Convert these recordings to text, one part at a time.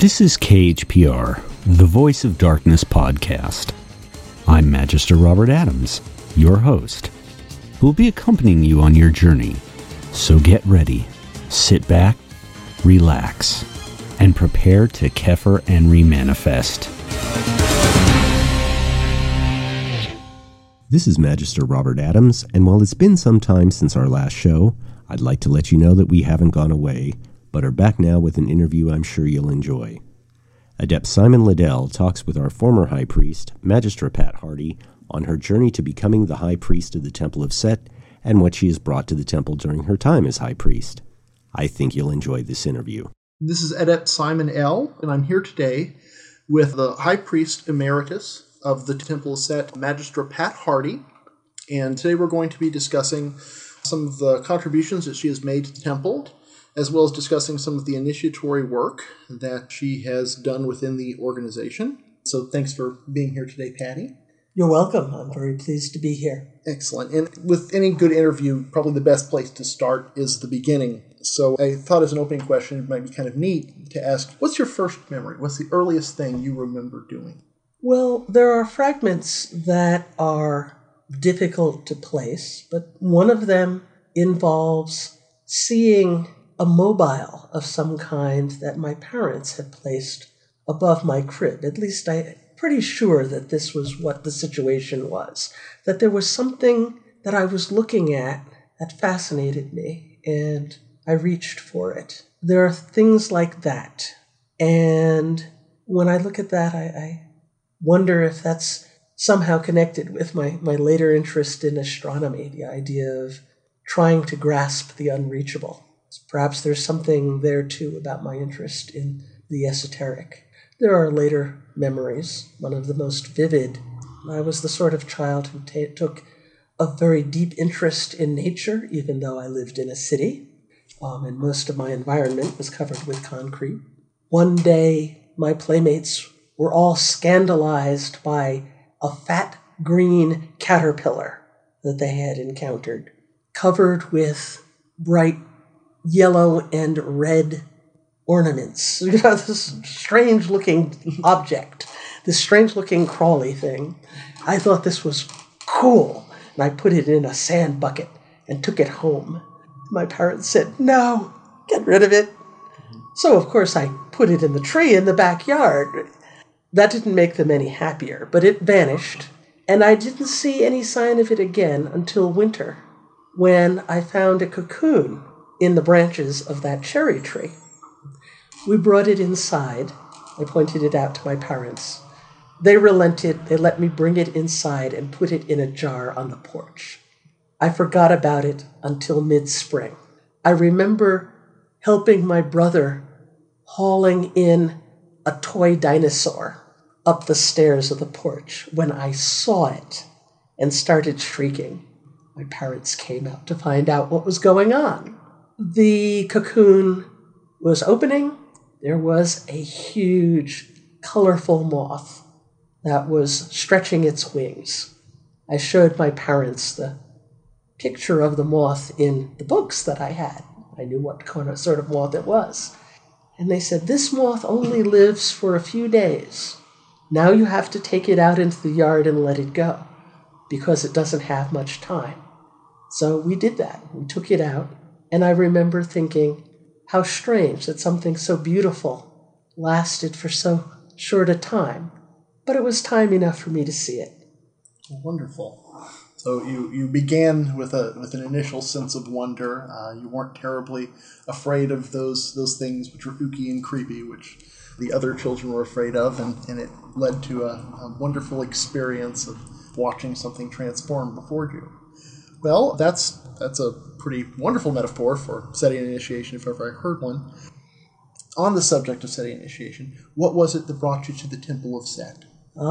This is KHPR, the Voice of Darkness podcast. I'm Magister Robert Adams, your host, who will be accompanying you on your journey. So get ready, sit back, relax, and prepare to Kepher and remanifest. This is Magister Robert Adams, and while it's been some time since our last show, I'd like to let you know that we haven't gone away, but are back now with an interview I'm sure you'll enjoy. Adept Simon Liddell talks with our former High Priest, Magistra Pat Hardy, on her journey to becoming the High Priest of the Temple of Set and what she has brought to the temple during her time as High Priest. I think you'll enjoy this interview. This is Adept Simon L., and I'm here today with the High Priest Emeritus of the Temple of Set, Magistra Pat Hardy, and today we're going to be discussing some of the contributions that she has made to the temple, as well as discussing some of the initiatory work that she has done within the organization. So thanks for being here today, Patty. You're welcome. I'm very pleased to be here. Excellent. And with any good interview, probably the best place to start is the beginning. So I thought as an opening question, it might be kind of neat to ask, what's your first memory? What's the earliest thing you remember doing? Well, there are fragments that are difficult to place, but one of them involves seeing a mobile of some kind that my parents had placed above my crib. At least I'm pretty sure that this was what the situation was, that there was something that I was looking at that fascinated me, and I reached for it. There are things like that, and when I look at that, I wonder if that's somehow connected with my later interest in astronomy, the idea of trying to grasp the unreachable. Perhaps there's something there, too, about my interest in the esoteric. There are later memories. One of the most vivid, I was the sort of child who took a very deep interest in nature, even though I lived in a city, and most of my environment was covered with concrete. One day, my playmates were all scandalized by a fat green caterpillar that they had encountered, covered with bright yellow and red ornaments. This strange-looking object, this strange-looking crawly thing. I thought this was cool, and I put it in a sand bucket and took it home. My parents said, "No, get rid of it." So, of course, I put it in the tree in the backyard. That didn't make them any happier, but it vanished, and I didn't see any sign of it again until winter, when I found a cocoon in the branches of that cherry tree. We brought it inside. I pointed it out to my parents. They relented. They let me bring it inside and put it in a jar on the porch. I forgot about it until mid-spring. I remember helping my brother hauling in a toy dinosaur up the stairs of the porch when I saw it and started shrieking. My parents came out to find out what was going on. The cocoon was opening. There was a huge, colorful moth that was stretching its wings. I showed my parents the picture of the moth in the books that I had. I knew what sort of moth it was. And they said, "This moth only lives for a few days. Now you have to take it out into the yard and let it go, because it doesn't have much time." So we did that. We took it out. And I remember thinking how strange that something so beautiful lasted for so short a time. But it was time enough for me to see it. Wonderful. So you began with an initial sense of wonder. You weren't terribly afraid of those things which were ooky and creepy, which the other children were afraid of, and it led to a wonderful experience of watching something transform before you. Well, that's a pretty wonderful metaphor for setting an initiation, if ever I heard one. On the subject of setting initiation, what was it that brought you to the Temple of Set?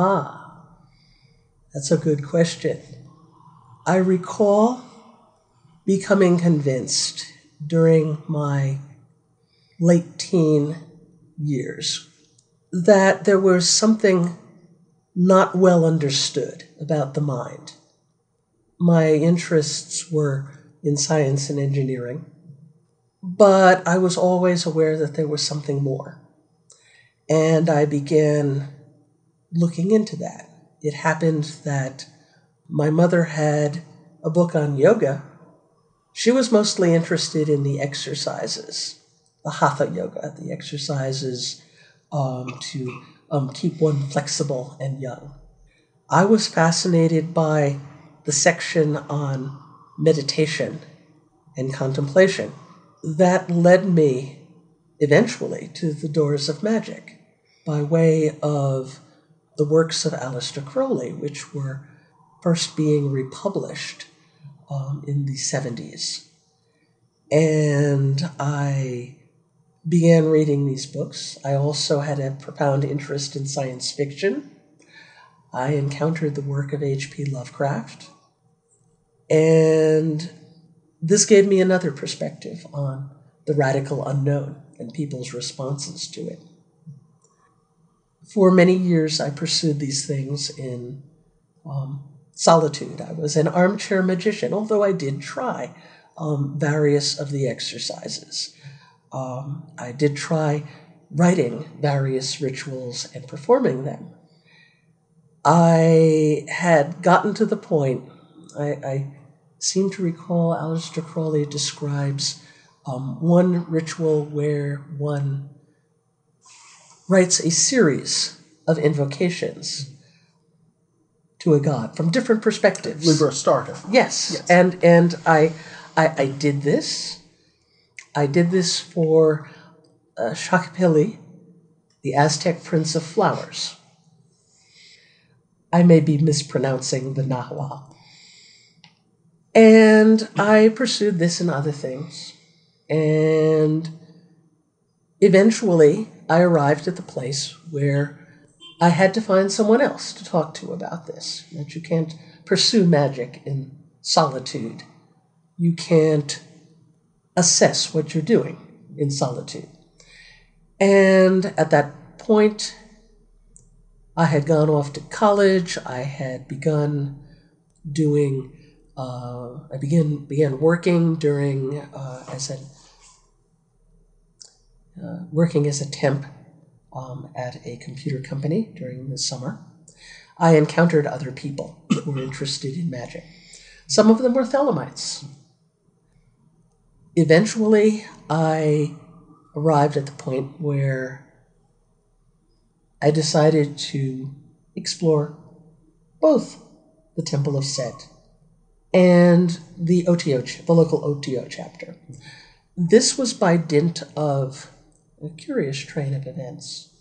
That's a good question. I recall becoming convinced during my late teen years that there was something not well understood about the mind. My interests were in science and engineering, but I was always aware that there was something more. And I began looking into that. It happened that my mother had a book on yoga. She was mostly interested in the exercises, the hatha yoga, the exercises to keep one flexible and young. I was fascinated by the section on meditation and contemplation. That led me eventually to the doors of magic by way of the works of Aleister Crowley, which were first being republished in the 70s. And I began reading these books. I also had a profound interest in science fiction. I encountered the work of H.P. Lovecraft. And this gave me another perspective on the radical unknown and people's responses to it. For many years, I pursued these things in solitude. I was an armchair magician, although I did try various of the exercises. I did try writing various rituals and performing them. I had gotten to the point, I seem to recall Aleister Crowley describes one ritual where one writes a series of invocations to a god from different perspectives. Liber Astartes. Yes. And I did this. I did this for Xocopili, the Aztec Prince of Flowers. I may be mispronouncing the Nahuatl. And I pursued this and other things. And eventually, I arrived at the place where I had to find someone else to talk to about this. That you can't pursue magic in solitude. You can't assess what you're doing in solitude. And at that point, I had gone off to college. I had begun doing, I began working during, working as a temp at a computer company during the summer. I encountered other people who were interested in magic. Some of them were Thelemites. Eventually, I arrived at the point where I decided to explore both the Temple of Set and the local OTO chapter. This was by dint of a curious train of events.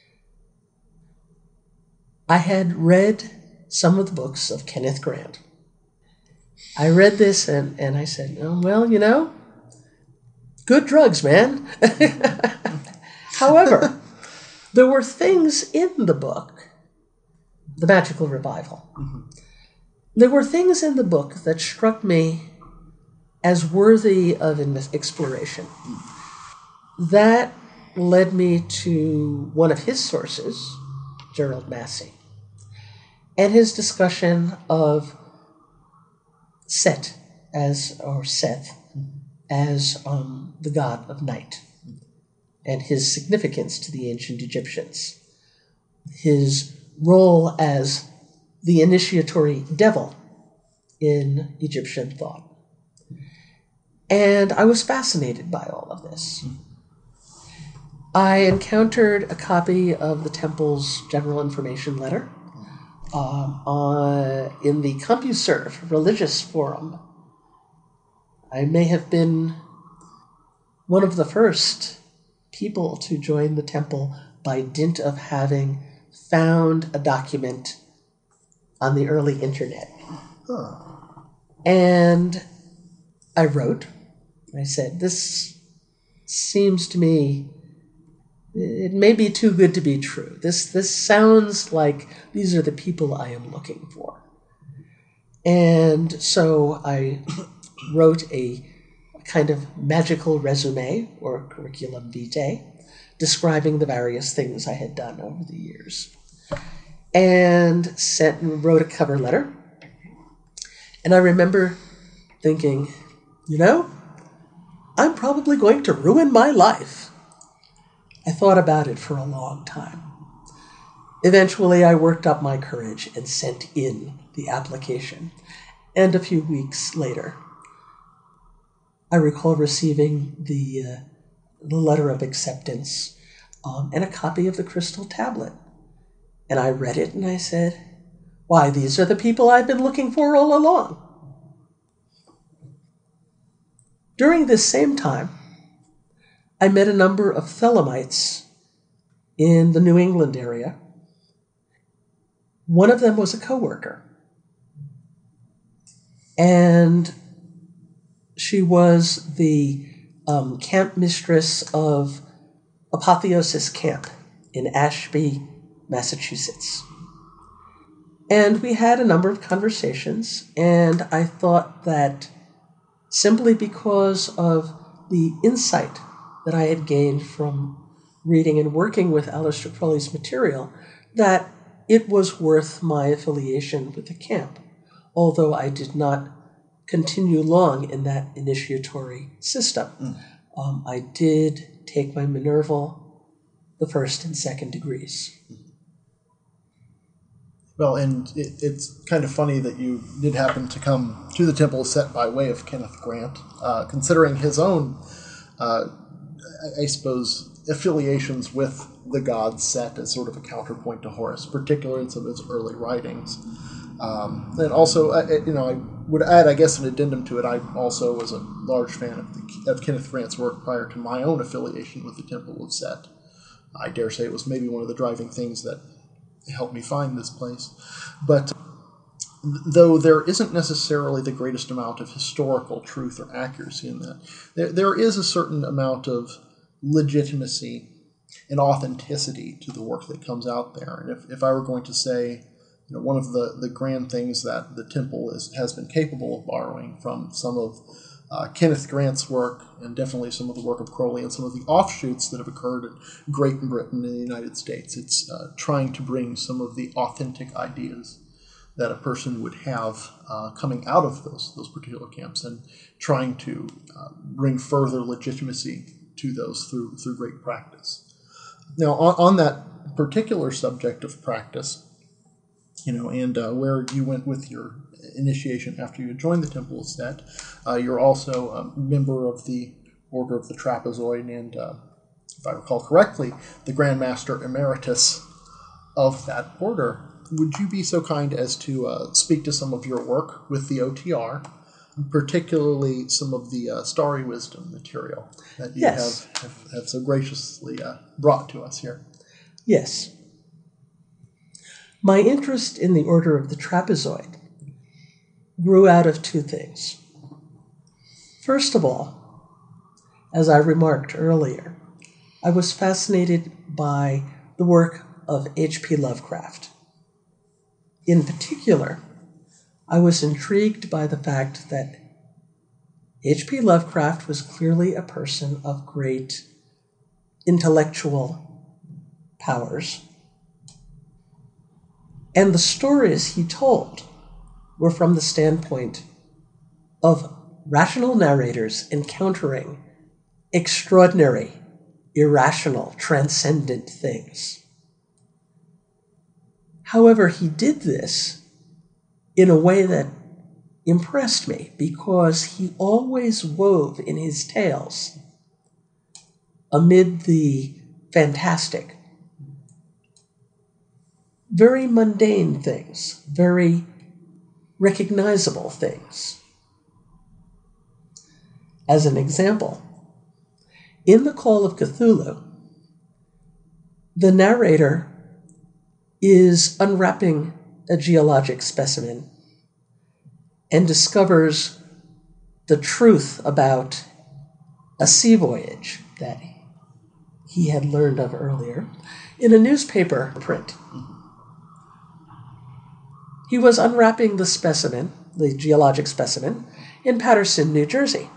I had read some of the books of Kenneth Grant. I read this and I said, oh, well, good drugs, man. However, there were things in the book, The Magical Revival. Mm-hmm. There were things in the book that struck me as worthy of exploration. That led me to one of his sources, Gerald Massey, and his discussion of Seth as the god of night, and his significance to the ancient Egyptians, his role as the initiatory devil in Egyptian thought. And I was fascinated by all of this. I encountered a copy of the temple's general information letter in the CompuServe religious forum. I may have been one of the first people to join the temple by dint of having found a document on the early internet. Huh. And I wrote, I said, this seems to me, it may be too good to be true. This sounds like these are the people I am looking for. And so I wrote a kind of magical resume or curriculum vitae describing the various things I had done over the years. And wrote a cover letter. And I remember thinking, I'm probably going to ruin my life. I thought about it for a long time. Eventually, I worked up my courage and sent in the application. And a few weeks later, I recall receiving the letter of acceptance and a copy of the crystal tablet. And I read it and I said, why, these are the people I've been looking for all along. During this same time, I met a number of Thelemites in the New England area. One of them was a coworker, and she was the camp mistress of Apotheosis Camp in Ashby, Massachusetts. And we had a number of conversations, and I thought that simply because of the insight that I had gained from reading and working with Aleister Crowley's material, that it was worth my affiliation with the camp, although I did not continue long in that initiatory system. I did take my Minerval, the first and second degrees. Well, and it's kind of funny that you did happen to come to the Temple of Set by way of Kenneth Grant, considering his own, I suppose, affiliations with the god Set as sort of a counterpoint to Horus, particularly in some of his early writings. And also, I would add, I guess, an addendum to it. I also was a large fan of Kenneth Grant's work prior to my own affiliation with the Temple of Set. I dare say it was maybe one of the driving things that helped me find this place. But though there isn't necessarily the greatest amount of historical truth or accuracy in that, there is a certain amount of legitimacy and authenticity to the work that comes out there. And if I were going to say, one of the grand things that the Temple has been capable of borrowing from some of Kenneth Grant's work, and definitely some of the work of Crowley and some of the offshoots that have occurred in Great Britain and the United States, it's trying to bring some of the authentic ideas that a person would have coming out of those particular camps, and trying to bring further legitimacy to those through great practice. Now, on that particular subject of practice, and where you went with your initiation after you joined the Temple of Set, you're also a member of the Order of the Trapezoid, and if I recall correctly, the Grand Master Emeritus of that order. Would you be so kind as to speak to some of your work with the OTR, particularly some of the Starry Wisdom material that you have so graciously brought to us here? Yes. My interest in the Order of the Trapezoid grew out of two things. First of all, as I remarked earlier, I was fascinated by the work of H.P. Lovecraft. In particular, I was intrigued by the fact that H.P. Lovecraft was clearly a person of great intellectual powers, and the stories he told were from the standpoint of rational narrators encountering extraordinary, irrational, transcendent things. However, he did this in a way that impressed me, because he always wove in his tales, amid the fantastic, very mundane things, very recognizable things. As an example, in The Call of Cthulhu, the narrator is unwrapping a geologic specimen and discovers the truth about a sea voyage that he had learned of earlier in a newspaper print. He was unwrapping the specimen, the geologic specimen, in Paterson, New Jersey.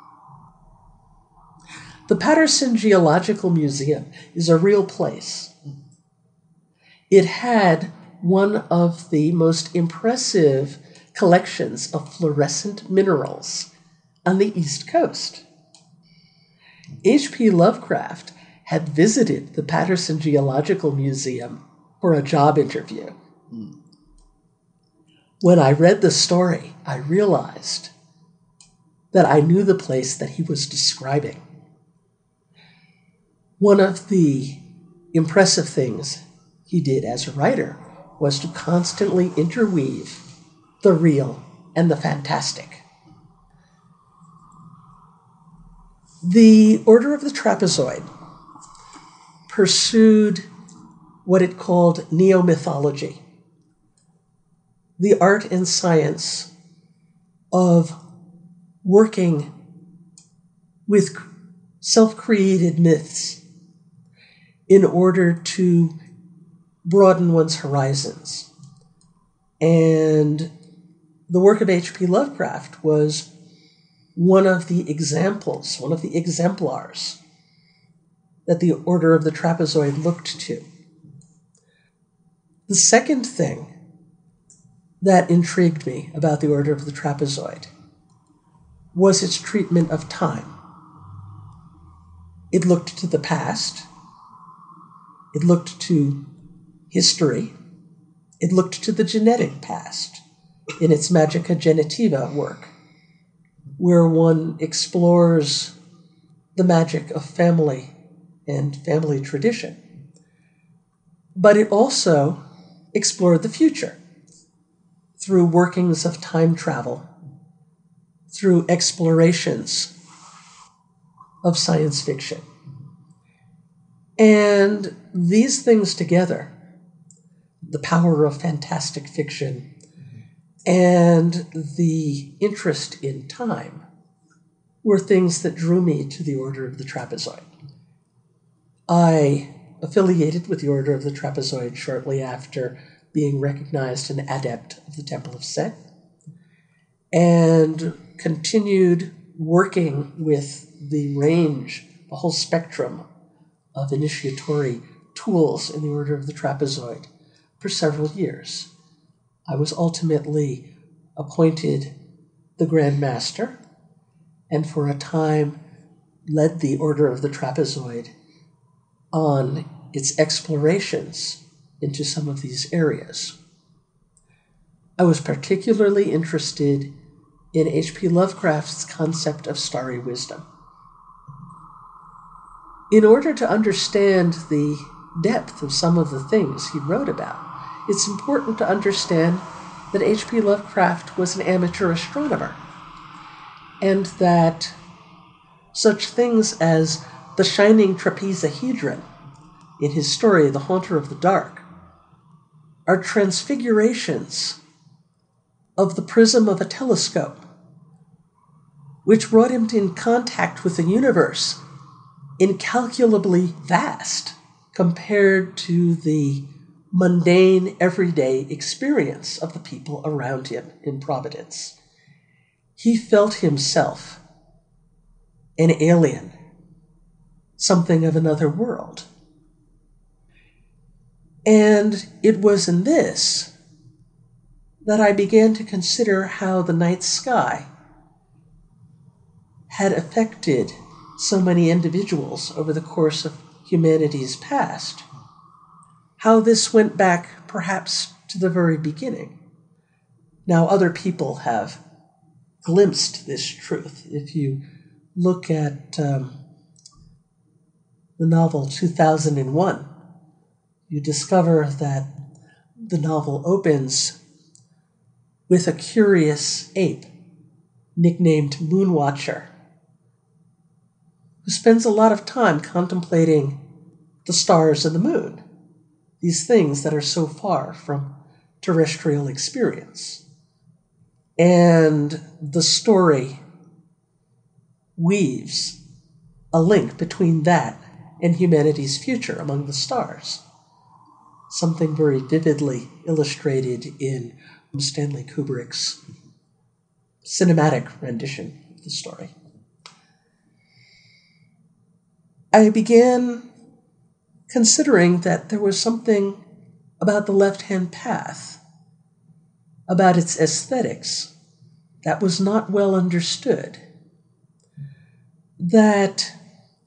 The Paterson Geological Museum is a real place. It had one of the most impressive collections of fluorescent minerals on the East Coast. H.P. Lovecraft had visited the Patterson Geological Museum for a job interview. When I read the story, I realized that I knew the place that he was describing. One of the impressive things he did as a writer was to constantly interweave the real and the fantastic. The Order of the Trapezoid pursued what it called neomythology, the art and science of working with self-created myths in order to broaden one's horizons. And the work of H.P. Lovecraft was one of the examples, one of the exemplars that the Order of the Trapezoid looked to. The second thing that intrigued me about the Order of the Trapezoid was its treatment of time. It looked to the past, it looked to history, it looked to the genetic past in its Magica Genitiva work, where one explores the magic of family and family tradition. But it also explored the future through workings of time travel, through explorations of science fiction. And these things together, the power of fantastic fiction and the interest in time, were things that drew me to the Order of the Trapezoid. I affiliated with the Order of the Trapezoid shortly after being recognized an adept of the Temple of Set, and continued working with the range, the whole spectrum of initiatory tools in the Order of the Trapezoid for several years. I was ultimately appointed the Grand Master, and for a time led the Order of the Trapezoid on its explorations into some of these areas. I was particularly interested in H.P. Lovecraft's concept of starry wisdom. In order to understand the depth of some of the things he wrote about, it's important to understand that H.P. Lovecraft was an amateur astronomer, and that such things as the shining trapezahedron in his story, The Haunter of the Dark, are transfigurations of the prism of a telescope, which brought him in contact with a universe incalculably vast compared to the mundane, everyday experience of the people around him in Providence. He felt himself an alien, something of another world. And it was in this that I began to consider how the night sky had affected so many individuals over the course of humanity's past. How this went back perhaps to the very beginning. Now, other people have glimpsed this truth. If you look at the novel 2001, you discover that the novel opens with a curious ape nicknamed Moonwatcher, who spends a lot of time contemplating the stars and the moon, these things that are so far from terrestrial experience. And the story weaves a link between that and humanity's future among the stars, something very vividly illustrated in Stanley Kubrick's cinematic rendition of the story. I began considering that there was something about the left-hand path, about its aesthetics, that was not well understood, that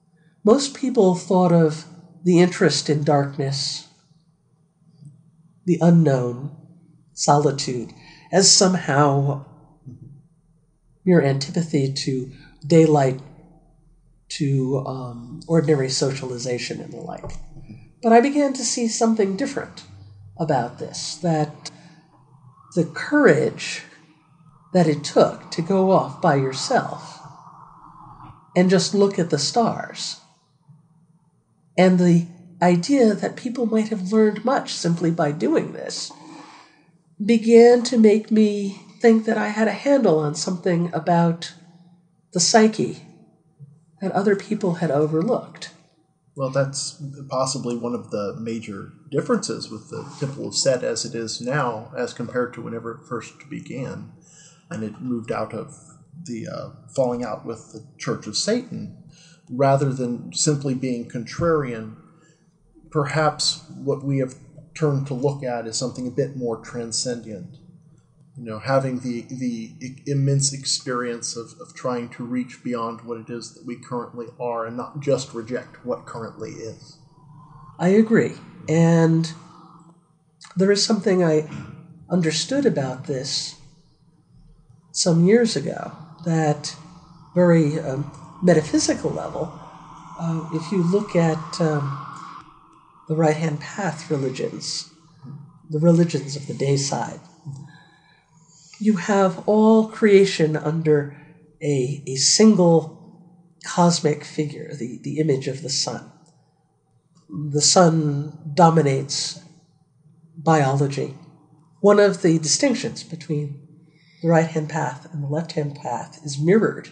Most people thought of the interest in darkness, the unknown, solitude, as somehow mere antipathy to daylight, to ordinary socialization and the like. But I began to see something different about this, that the courage that it took to go off by yourself and just look at the stars, and the idea that people might have learned much simply by doing this, began to make me think that I had a handle on something about the psyche that other people had overlooked. Well, that's possibly one of the major differences with the Temple of Set as it is now as compared to whenever it first began. And it moved out of the falling out with the Church of Satan. Rather than simply being contrarian, perhaps what we have turned to look at is something a bit more transcendent. Having the immense experience of trying to reach beyond what it is that we currently are and not just reject what currently is. I agree. And there is something I understood about this some years ago, that very metaphysical level, if you look at the right-hand path religions, the religions of the day side, you have all creation under a single cosmic figure, the image of the sun. The sun dominates biology. One of the distinctions between the right-hand path and the left-hand path is mirrored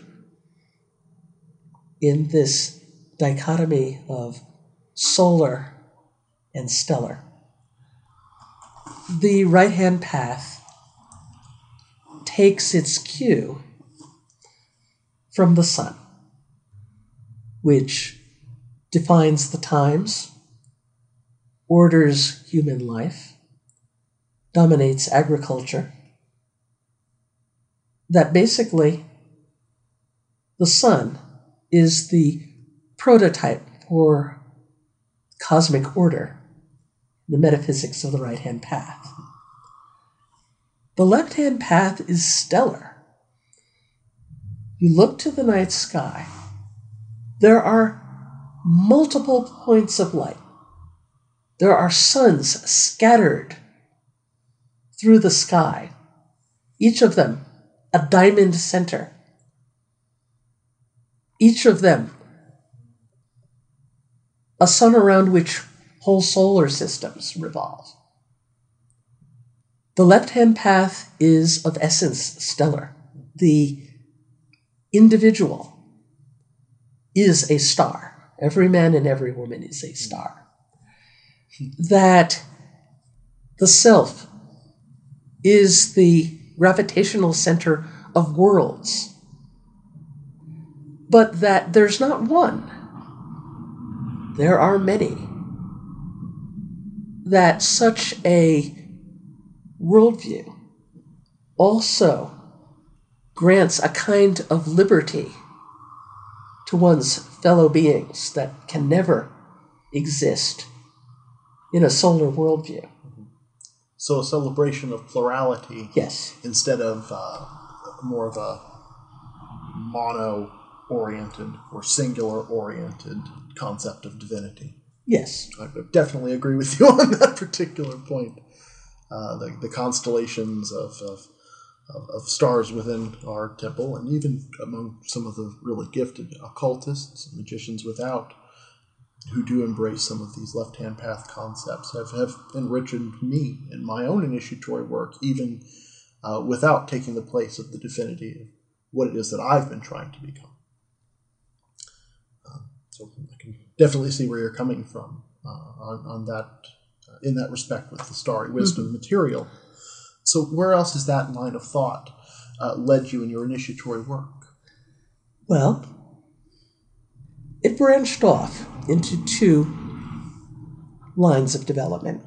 in this dichotomy of solar and stellar. The right-hand path takes its cue from the sun, which defines the times, orders human life, dominates agriculture, that basically the sun is the prototype for cosmic order, the metaphysics of the right-hand path. The left-hand path is stellar. You look to the night sky. There are multiple points of light. There are suns scattered through the sky, each of them a diamond center. Each of them a sun around which whole solar systems revolve. The left-hand path is of essence stellar. The individual is a star. Every man and every woman is a star. That the self is the gravitational center of worlds, but that there's not one. There are many. That such a worldview also grants a kind of liberty to one's fellow beings that can never exist in a solar worldview. So a celebration of plurality, Yes. instead of more of a mono-oriented or singular-oriented concept of divinity. Yes. I definitely agree with you on that particular point. The constellations of stars within our temple, and even among some of the really gifted occultists, magicians without, who do embrace some of these left-hand path concepts, have enriched me in my own initiatory work, even without taking the place of the divinity of what it is that I've been trying to become. So I can definitely see where you're coming from on that, in that respect with the starry wisdom material. So where else has that line of thought led you in your initiatory work? Well, it branched off into two lines of development.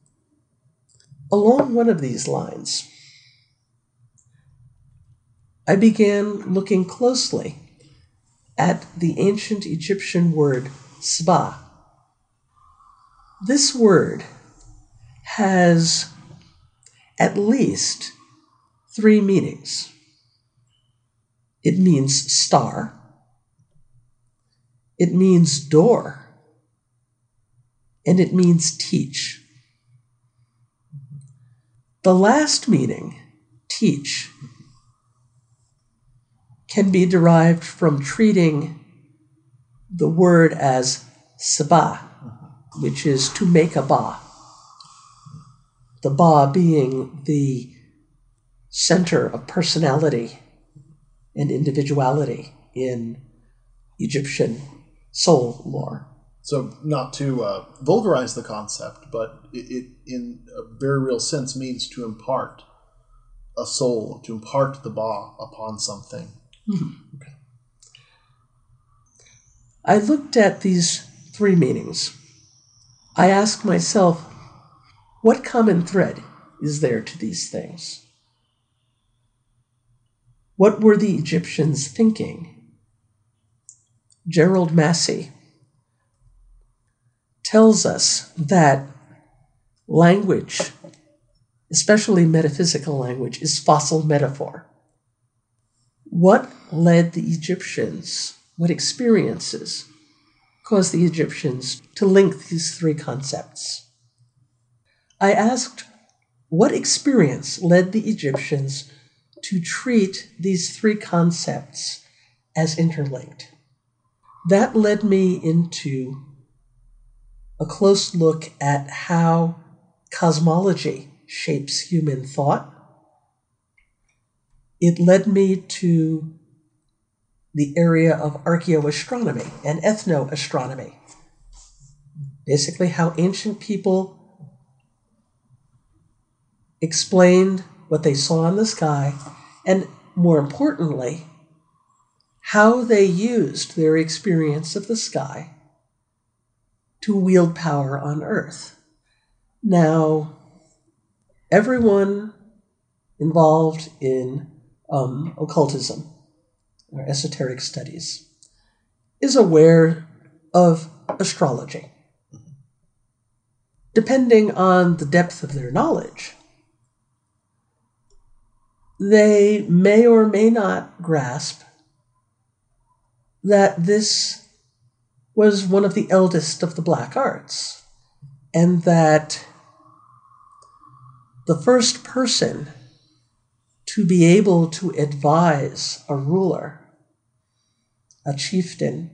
Along one of these lines, I began looking closely at the ancient Egyptian word sba. This word has at least 3 meanings. It means star, it means door, and it means teach. The last meaning, teach, can be derived from treating the word as saba, which is to make a ba. The ba being the center of personality and individuality in Egyptian soul lore. So not to vulgarize the concept, but it in a very real sense means to impart a soul, to impart the ba upon something. Mm-hmm. Okay. I looked at these 3 meanings. I asked myself, what common thread is there to these things? What were the Egyptians thinking? Gerald Massey tells us that language, especially metaphysical language, is fossil metaphor. What led the Egyptians, what experiences caused the Egyptians to link these 3 concepts? I asked, what experience led the Egyptians to treat these 3 concepts as interlinked? That led me into a close look at how cosmology shapes human thought. It led me to the area of archaeoastronomy and ethnoastronomy. Basically, how ancient people explained what they saw in the sky, and more importantly, how they used their experience of the sky to wield power on Earth. Now, everyone involved in occultism or esoteric studies is aware of astrology. Depending on the depth of their knowledge, they may or may not grasp that this was one of the eldest of the black arts, and that the first person to be able to advise a ruler, a chieftain,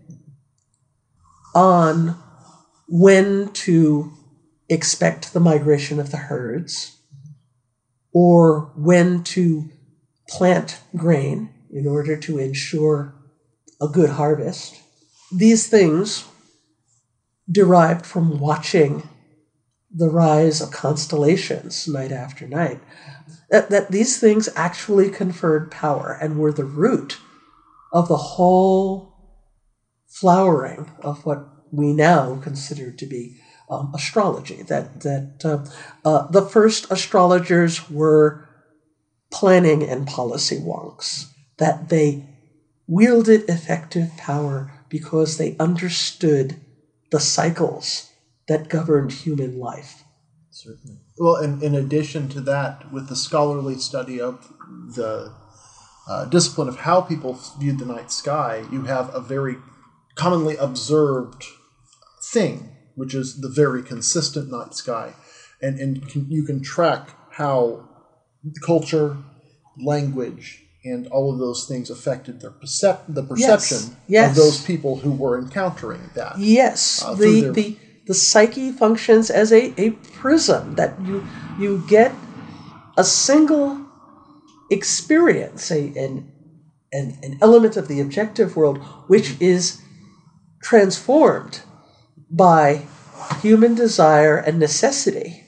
on when to expect the migration of the herds, or when to plant grain in order to ensure a good harvest. These things derived from watching the rise of constellations night after night, that these things actually conferred power and were the root of the whole flowering of what we now consider to be astrology. The first astrologers were planning and policy wonks, that they wielded effective power because they understood the cycles that governed human life. Certainly. Well, and in addition to that, with the scholarly study of the discipline of how people viewed the night sky, you have a very commonly observed thing, which is the very consistent night sky. And you can track how culture, language, and all of those things affected their the perception of those people who were encountering that. Yes, the psyche functions as a prism, that you get a single experience, an element of the objective world, which is transformed by human desire and necessity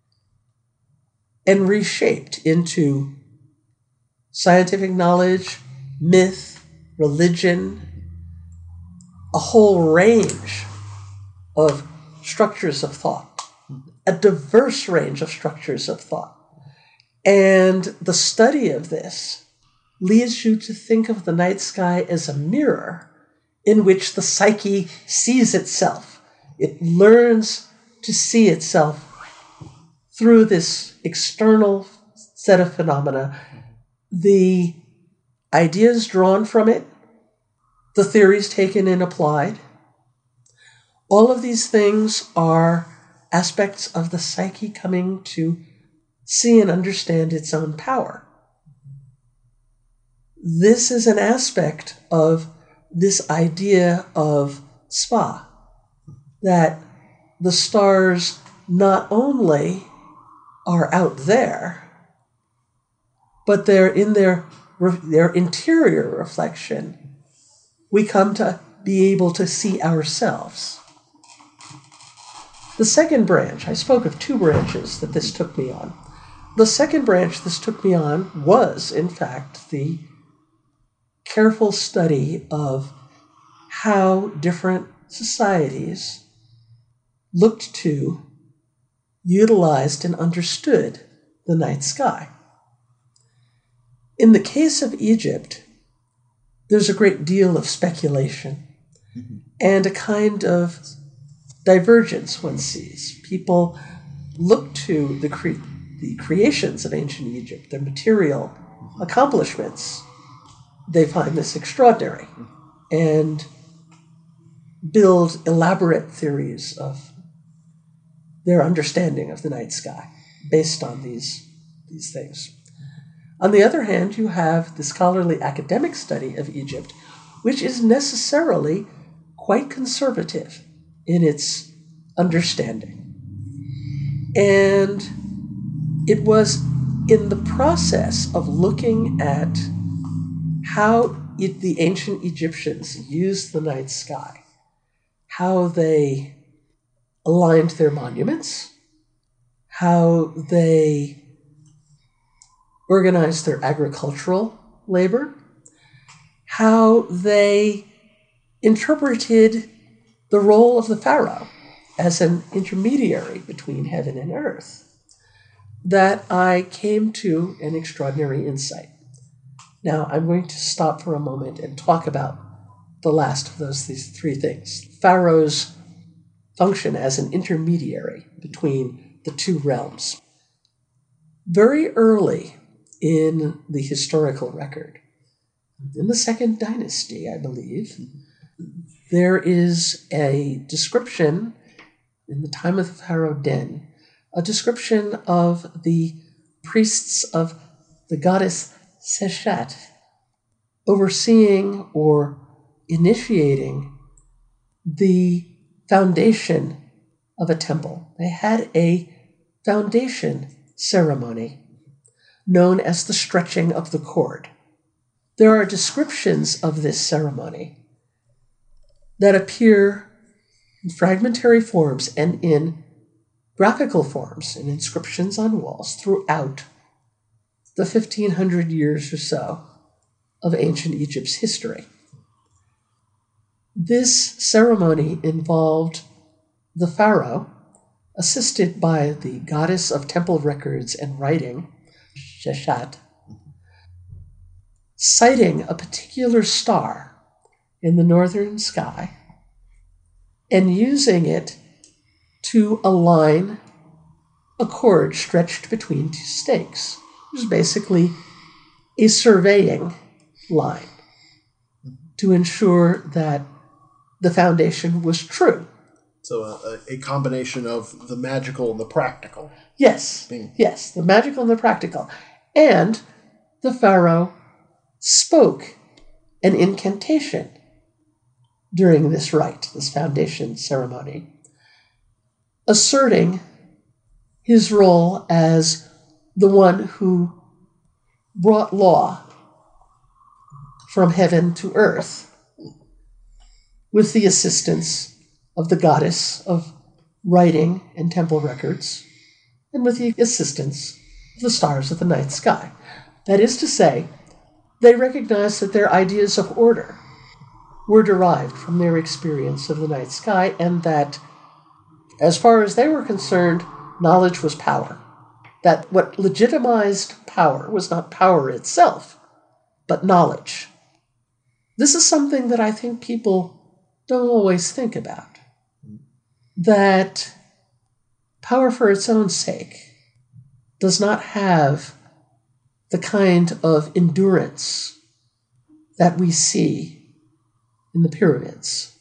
and reshaped into scientific knowledge, myth, religion, a whole range of structures of thought, a diverse range of structures of thought. And the study of this leads you to think of the night sky as a mirror in which the psyche sees itself. It learns to see itself through this external set of phenomena, the ideas drawn from it, the theories taken and applied. All of these things are aspects of the psyche coming to see and understand its own power. This is an aspect of this idea of Sva, that the stars not only are out there, but they're in their interior reflection. We come to be able to see ourselves. The second branch, I spoke of two branches that this took me on. The second branch this took me on was, in fact, the careful study of how different societies looked to, utilized, and understood the night sky. In the case of Egypt, there's a great deal of speculation and a kind of divergence one sees. People look to the creations of ancient Egypt, their material accomplishments. They find this extraordinary and build elaborate theories of their understanding of the night sky based on these things. On the other hand, you have the scholarly academic study of Egypt, which is necessarily quite conservative in its understanding. And it was in the process of looking at how the ancient Egyptians used the night sky, how they aligned their monuments, how they organized their agricultural labor, how they interpreted the role of the pharaoh as an intermediary between heaven and earth, that I came to an extraordinary insight. Now, I'm going to stop for a moment and talk about the last of these three things. Pharaoh's function as an intermediary between the two realms. Very early in the historical record, in the Second Dynasty, I believe, there is a description, in the time of the Pharaoh Den, a description of the priests of the goddess Seshat overseeing or initiating the foundation of a temple. They had a foundation ceremony known as the stretching of the cord. There are descriptions of this ceremony that appear in fragmentary forms and in graphical forms, in inscriptions on walls throughout the 1,500 years or so of ancient Egypt's history. This ceremony involved the pharaoh, assisted by the goddess of temple records and writing, Sheshat, sighting a particular star in the northern sky and using it to align a cord stretched between two stakes. It was basically a surveying line to ensure that the foundation was true. So a combination of the magical and the practical. Yes, yes, the magical and the practical. And the pharaoh spoke an incantation during this rite, this foundation ceremony, asserting his role as the one who brought law from heaven to earth with the assistance of the goddess of writing and temple records, and with the assistance of the stars of the night sky. That is to say, they recognized that their ideas of order were derived from their experience of the night sky, and that, as far as they were concerned, knowledge was power. That what legitimized power was not power itself, but knowledge. This is something that I think people don't always think about. That power for its own sake does not have the kind of endurance that we see in the pyramids.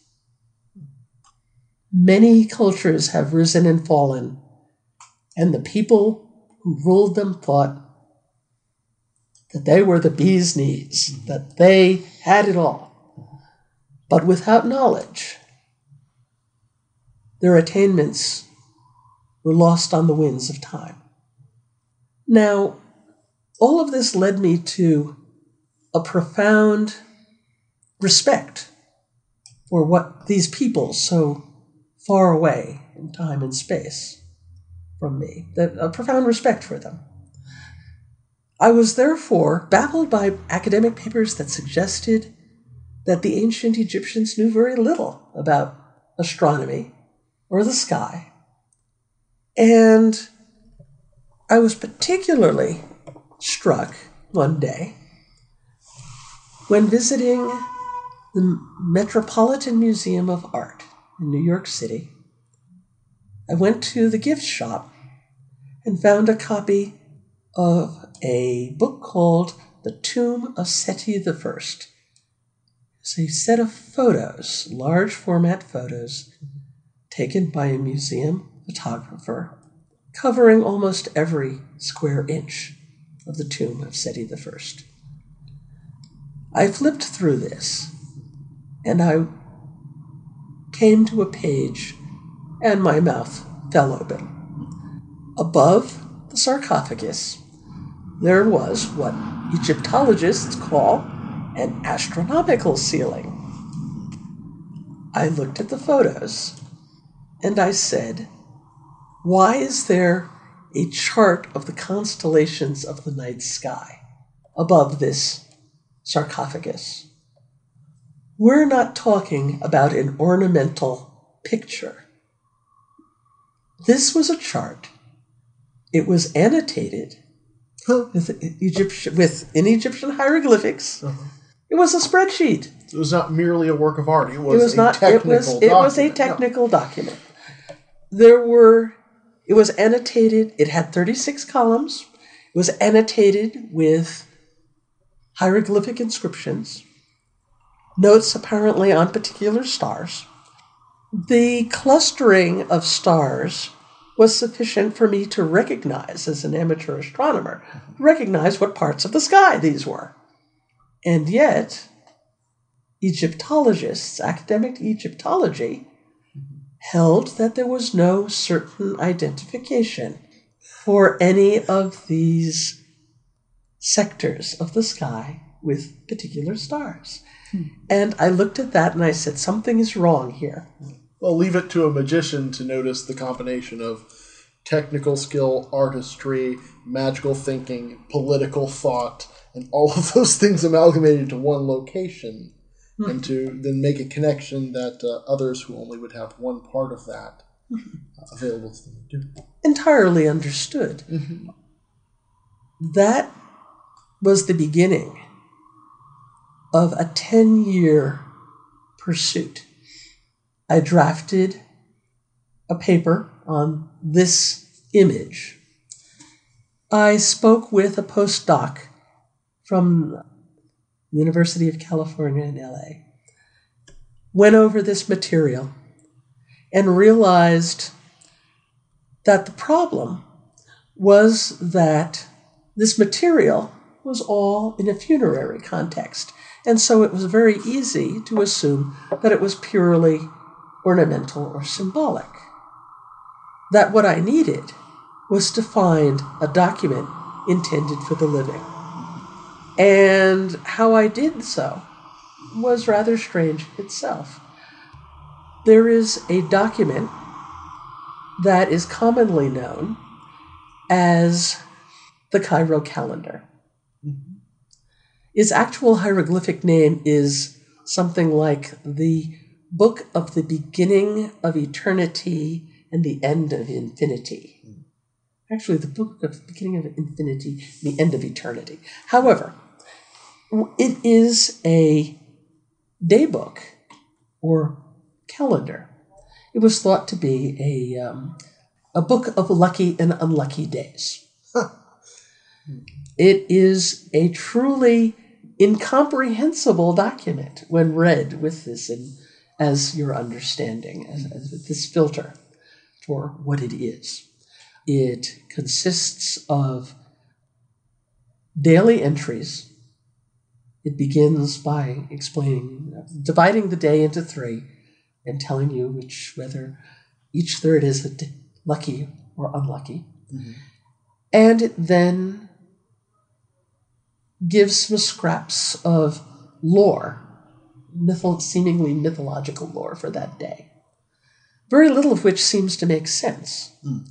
Many cultures have risen and fallen, and the people who ruled them thought that they were the bee's knees, that they had it all. But without knowledge, their attainments were lost on the winds of time. Now, all of this led me to a profound respect for what these people so far away in time and space from me, a profound respect for them. I was therefore baffled by academic papers that suggested that the ancient Egyptians knew very little about astronomy or the sky. And I was particularly struck one day when visiting the Metropolitan Museum of Art in New York City. I went to the gift shop and found a copy of a book called The Tomb of Seti I. It's a set of photos, large format photos, taken by a museum photographer, covering almost every square inch of the tomb of Seti I. I flipped through this, and I came to a page, and my mouth fell open. Above the sarcophagus, there was what Egyptologists call an astronomical ceiling. I looked at the photos, and I said, why is there a chart of the constellations of the night sky above this sarcophagus? We're not talking about an ornamental picture. This was a chart. It was annotated in Egyptian hieroglyphics. Uh-huh. It was a spreadsheet. It was not merely a work of art. It was a technical document. It was annotated. It had 36 columns. It was annotated with hieroglyphic inscriptions, notes apparently on particular stars. The clustering of stars was sufficient for me to recognize, as an amateur astronomer, recognize what parts of the sky these were. And yet, Egyptologists, academic Egyptology, held that there was no certain identification for any of these sectors of the sky with particular stars. And I looked at that and I said, something is wrong here. Well, leave it to a magician to notice the combination of technical skill, artistry, magical thinking, political thought, and all of those things amalgamated to one location, and to then make a connection that others who only would have one part of that available to them do. Entirely understood. Mm-hmm. That was the beginning of a 10-year pursuit. I drafted a paper on this image. I spoke with a postdoc from the University of California in LA, went over this material, and realized that the problem was that this material was all in a funerary context. And so it was very easy to assume that it was purely ornamental or symbolic. That what I needed was to find a document intended for the living. And how I did so was rather strange itself. There is a document that is commonly known as the Cairo calendar. Its actual hieroglyphic name is something like the Book of the Beginning of Eternity and the End of Infinity. Actually, the Book of the Beginning of Infinity and the End of Eternity. However, it is a day book or calendar. It was thought to be a book of lucky and unlucky days. It is a truly incomprehensible document when read with this as your understanding, as with this filter for what it is. It consists of daily entries. It begins by dividing the day into 3 and telling you whether each third is lucky or unlucky. Mm-hmm. And it then gives some scraps of lore, seemingly mythological lore for that day, very little of which seems to make sense. Mm.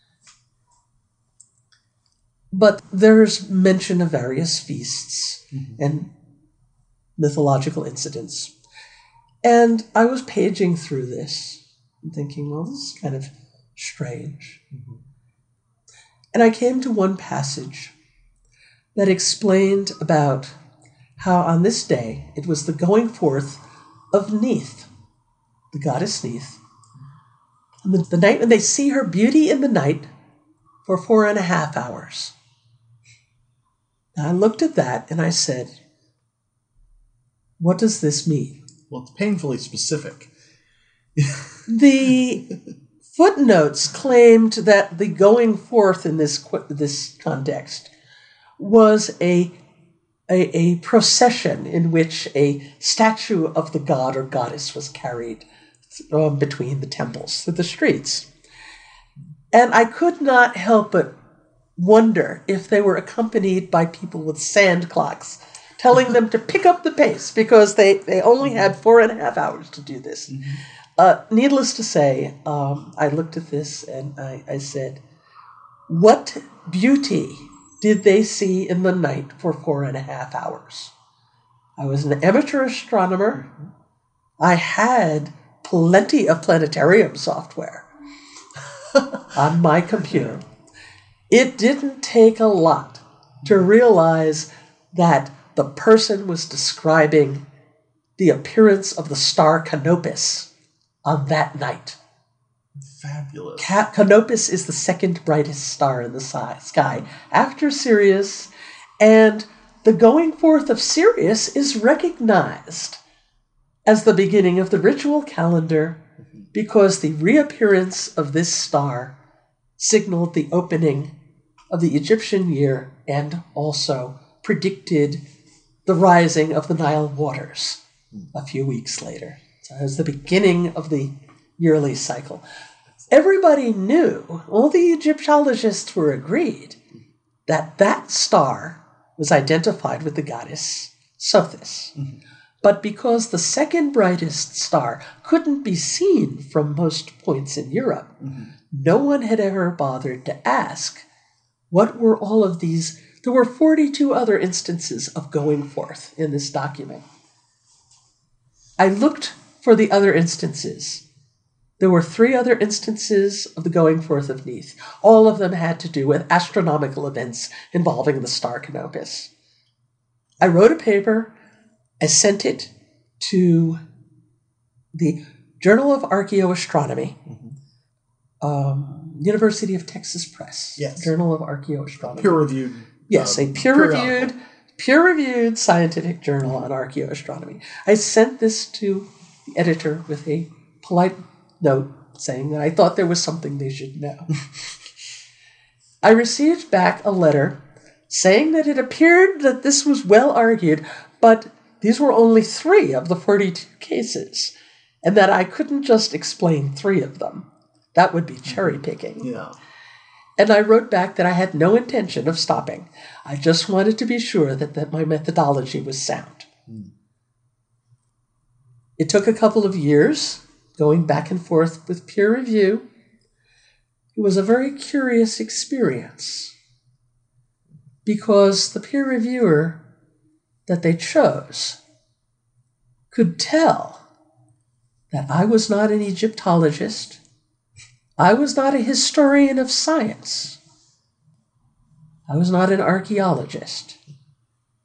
But there's mention of various feasts and mythological incidents. And I was paging through this and thinking, well, this is kind of strange. Mm-hmm. And I came to one passage that explained about how on this day it was the going forth of Neith, the goddess Neith, and the night when they see her beauty in the night for 4.5 hours. Now I looked at that and I said, what does this mean? Well, it's painfully specific. The footnotes claimed that the going forth in this context was a procession in which a statue of the god or goddess was carried between the temples through the streets. And I could not help but wonder if they were accompanied by people with sand clocks telling them to pick up the pace because they only had 4.5 hours to do this. Mm-hmm. Needless to say, I looked at this and I said, what beauty did they see in the night for 4.5 hours? I was an amateur astronomer. I had plenty of planetarium software on my computer. It didn't take a lot to realize that the person was describing the appearance of the star Canopus on that night. Fabulous. Canopus is the second brightest star in the sky after Sirius, and the going forth of Sirius is recognized as the beginning of the ritual calendar because the reappearance of this star signaled the opening of the Egyptian year and also predicted the rising of the Nile waters a few weeks later. So it was the beginning of the yearly cycle. Everybody knew, all the Egyptologists were agreed, that that star was identified with the goddess Sothis. Mm-hmm. But because the second brightest star couldn't be seen from most points in Europe, no one had ever bothered to ask, what were all of these? There were 42 other instances of going forth in this document. I looked for the other instances. There were 3 other instances of the going forth of Neith. All of them had to do with astronomical events involving the star Canopus. I wrote a paper. I sent it to the Journal of Archaeoastronomy, University of Texas Press. Yes. Journal of Archaeoastronomy. Peer-reviewed. Yes, a peer-reviewed scientific journal on archaeoastronomy. I sent this to the editor with a polite note saying that I thought there was something they should know. I received back a letter saying that it appeared that this was well argued, but these were only 3 of the 42 cases, and that I couldn't just explain 3 of them. That would be cherry picking. Yeah. And I wrote back that I had no intention of stopping. I just wanted to be sure that my methodology was sound. It took a couple of years, going back and forth with peer review. It was a very curious experience because the peer reviewer that they chose could tell that I was not an Egyptologist. I was not a historian of science. I was not an archaeologist.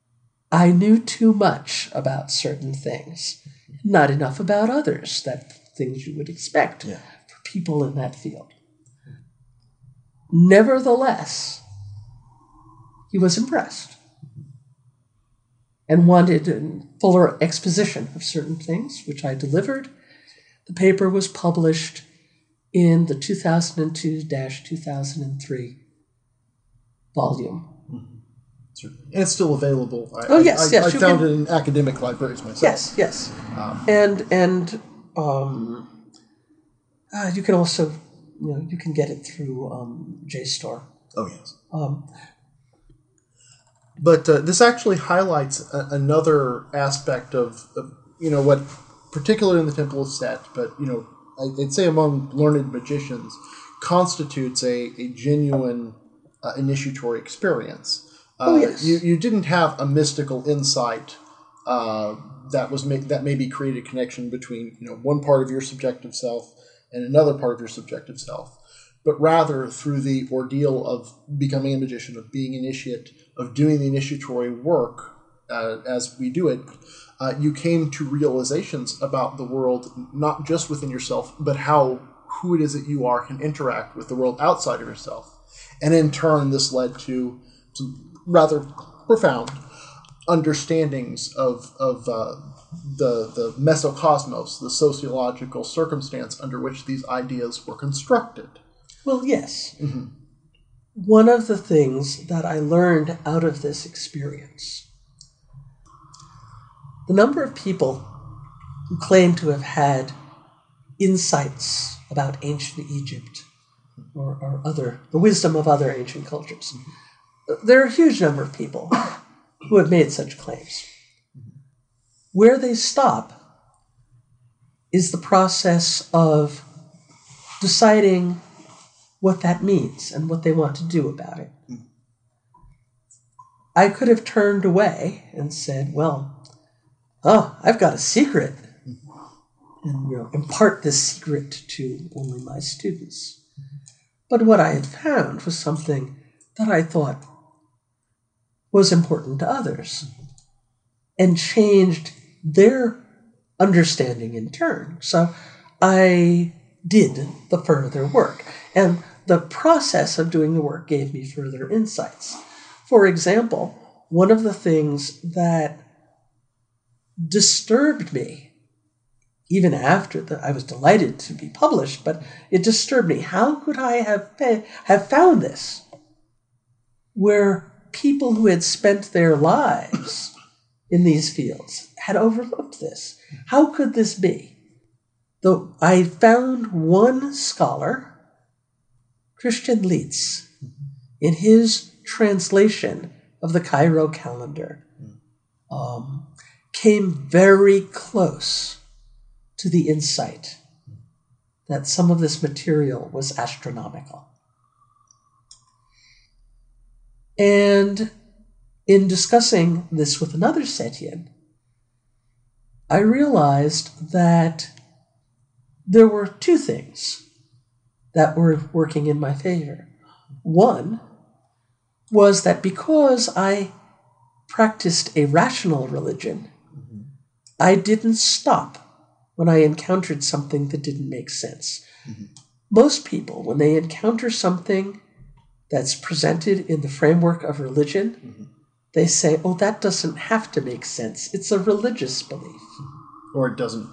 I knew too much about certain things, not enough about others that things you would expect Yeah. for people in that field. Nevertheless, he was impressed and wanted a fuller exposition of certain things, which I delivered. The paper was published in the 2002-2003 volume. And it's still available. I found it in academic libraries myself. Yes. And you can also, you can get it through JSTOR. Oh, yes. But this actually highlights another aspect of what, particularly in the Temple of Set, but, I'd say among learned magicians, constitutes a genuine initiatory experience. Yes. You didn't have a mystical insight that maybe created a connection between one part of your subjective self and another part of your subjective self, but rather through the ordeal of becoming a magician, of being initiate, of doing the initiatory work as we do it, you came to realizations about the world, not just within yourself, but who it is that you are can interact with the world outside of yourself. And in turn, this led to some rather profound understandings of the mesocosmos, the sociological circumstance under which these ideas were constructed. Well, yes. Mm-hmm. One of the things that I learned out of this experience, the number of people who claim to have had insights about ancient Egypt or the wisdom of other ancient cultures. There are a huge number of people who have made such claims. Where they stop is the process of deciding what that means and what they want to do about it. I could have turned away and said, I've got a secret, and impart this secret to only my students. But what I had found was something that I thought was important to others and changed their understanding in turn. So I did the further work. And the process of doing the work gave me further insights. For example, one of the things that disturbed me, even after I was delighted to be published, but it disturbed me. How could I have found this where people who had spent their lives in these fields had overlooked this? How could this be? Though I found one scholar, Christian Lietz, in his translation of the Cairo calendar, came very close to the insight that some of this material was astronomical. And in discussing this with another Setian, I realized that there were two things that were working in my favor. One was that because I practiced a rational religion, I didn't stop when I encountered something that didn't make sense. Mm-hmm. Most people, when they encounter something that's presented in the framework of religion, they say, that doesn't have to make sense. It's a religious belief. Or it doesn't.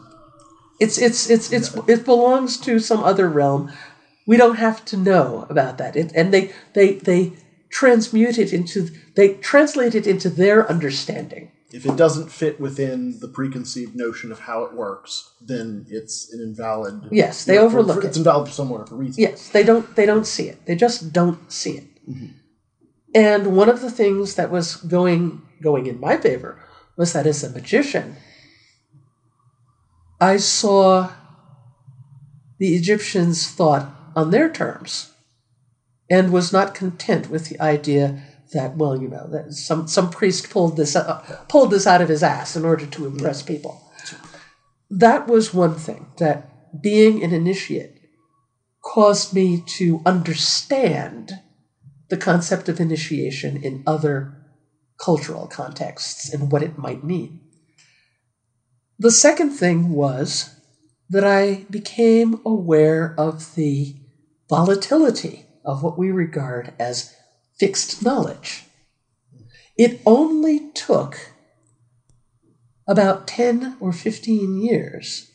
It belongs to some other realm. We don't have to know about that. And they translate it into their understanding. If it doesn't fit within the preconceived notion of how it works, then it's an invalid. Yes, they overlook it. It's invalid for somewhere for a reason. Yes, they don't see it. They just don't see it. Mm-hmm. And one of the things that was going in my favor was that as a magician, I saw the Egyptians thought on their terms and was not content with the idea that, that some priest pulled this out of his ass in order to impress people. That was one thing, that being an initiate caused me to understand the concept of initiation in other cultural contexts and what it might mean. The second thing was that I became aware of the volatility of what we regard as fixed knowledge. It only took about 10 or 15 years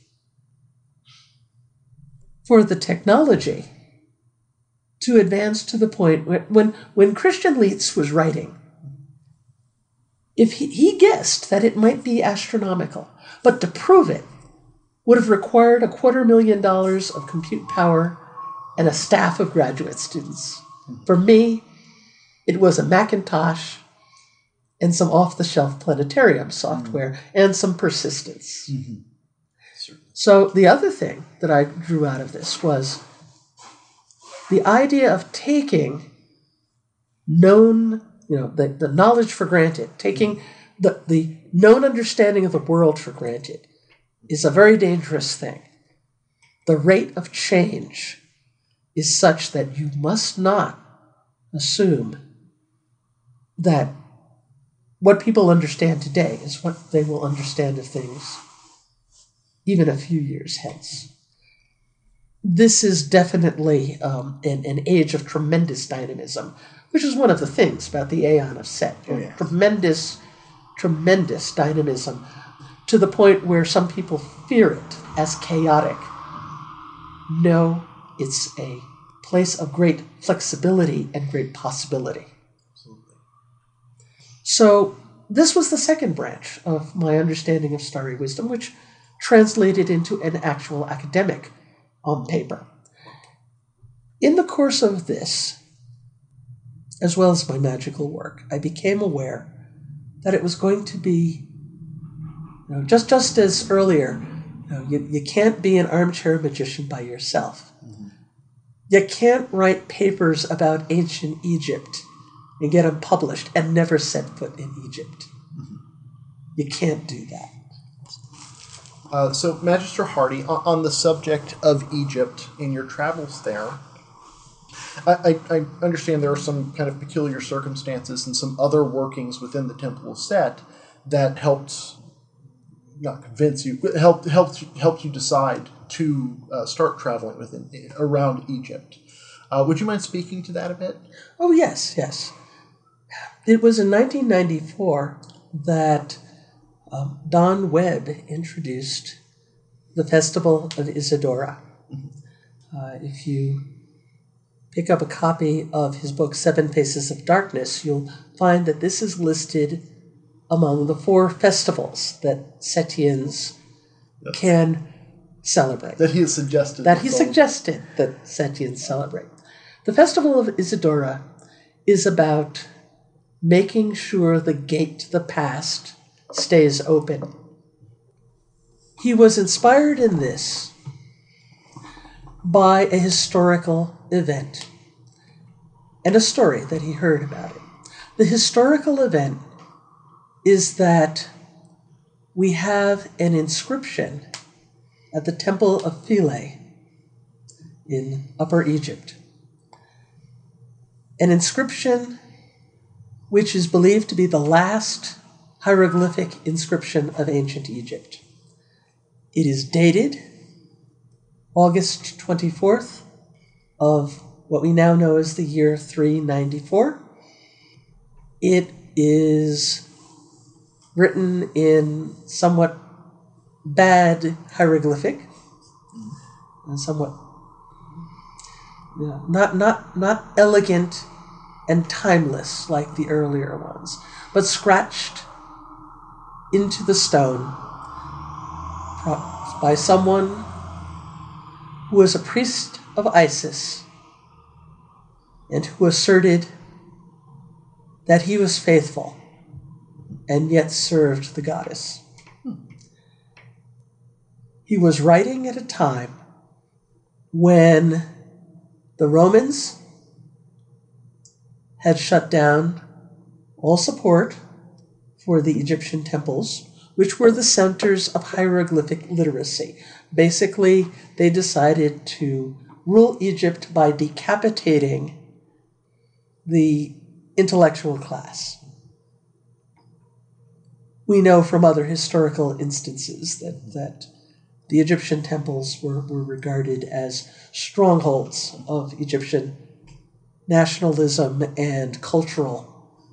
for the technology to advance to the point when Christian Leitz was writing, if he guessed that it might be astronomical, but to prove it would have required $250,000 of compute power and a staff of graduate students. For me, it was a Macintosh and some off-the-shelf planetarium software and some persistence. Mm-hmm. So the other thing that I drew out of this was the idea of taking known, the knowledge for granted, taking the known understanding of the world for granted is a very dangerous thing. The rate of change is such that you must not assume that what people understand today is what they will understand of things even a few years hence. This is definitely an age of tremendous dynamism, which is one of the things about the Aeon of Set. Oh, yeah. Tremendous dynamism, to the point where some people fear it as chaotic. No, it's a place of great flexibility and great possibility. Absolutely. So this was the second branch of my understanding of starry wisdom, which translated into an actual academic paper. In the course of this, as well as my magical work, I became aware that it was going to be, just as earlier, you can't be an armchair magician by yourself. Mm-hmm. You can't write papers about ancient Egypt and get them published and never set foot in Egypt. Mm-hmm. You can't do that. So, Magister Hardy, on the subject of Egypt in your travels there, I understand there are some kind of peculiar circumstances and some other workings within the Temple of Set that helped, not convince you, but helped you decide to start traveling around Egypt. Would you mind speaking to that a bit? Oh, yes. It was in 1994 that Don Webb introduced the Festival of Isidora. Mm-hmm. If you pick up a copy of his book, Seven Faces of Darkness, you'll find that this is listed among the 4 festivals that Setians can celebrate. That he has suggested. That Setians celebrate. The Festival of Isidora is about making sure the gate to the past stays open. He was inspired in this by a historical event and a story that he heard about it. The historical event is that we have an inscription at the Temple of Philae in Upper Egypt. An inscription which is believed to be the last hieroglyphic inscription of ancient Egypt. It is dated August 24th of what we now know as the year 394. It is written in somewhat bad hieroglyphic, and somewhat not elegant and timeless like the earlier ones, but scratched into the stone by someone who was a priest of Isis and who asserted that he was faithful and yet served the goddess. He was writing at a time when the Romans had shut down all support for the Egyptian temples, which were the centers of hieroglyphic literacy. Basically, they decided to rule Egypt by decapitating the intellectual class. We know from other historical instances that The Egyptian temples were regarded as strongholds of Egyptian nationalism and cultural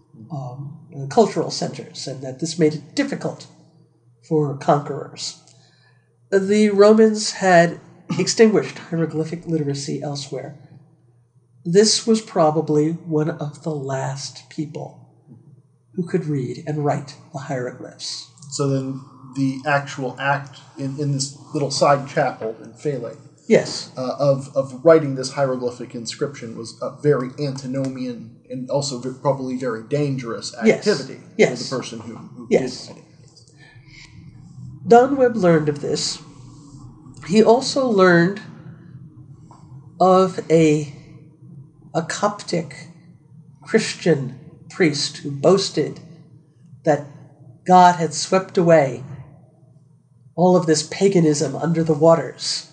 centers, and that this made it difficult for conquerors. The Romans had extinguished hieroglyphic literacy elsewhere. This was probably one of the last people who could read and write the hieroglyphs. So then the actual act in this little side chapel in Philae, yes, of writing this hieroglyphic inscription was a very antinomian and also probably very dangerous activity for the person who did it. Don Webb learned of this. He also learned of a Coptic Christian priest who boasted that God had swept away all of this paganism under the waters.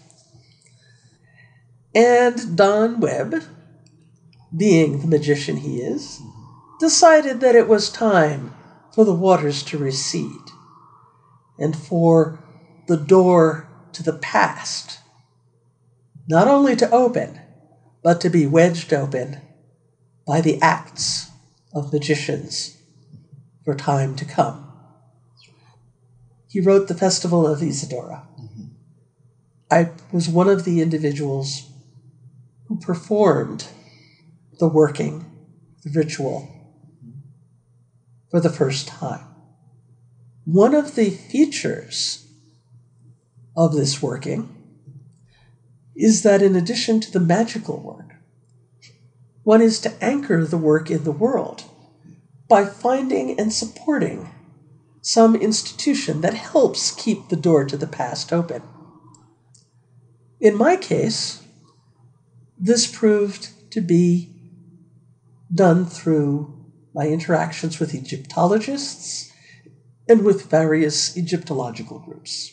And Don Webb, being the magician he is, decided that it was time for the waters to recede and for the door to the past not only to open, but to be wedged open by the acts of magicians for time to come. He wrote The Festival of Isidora. I was one of the individuals who performed the working, the ritual, for the first time. One of the features of this working is that in addition to the magical work, one is to anchor the work in the world by finding and supporting some institution that helps keep the door to the past open. In my case, this proved to be done through my interactions with Egyptologists and with various Egyptological groups.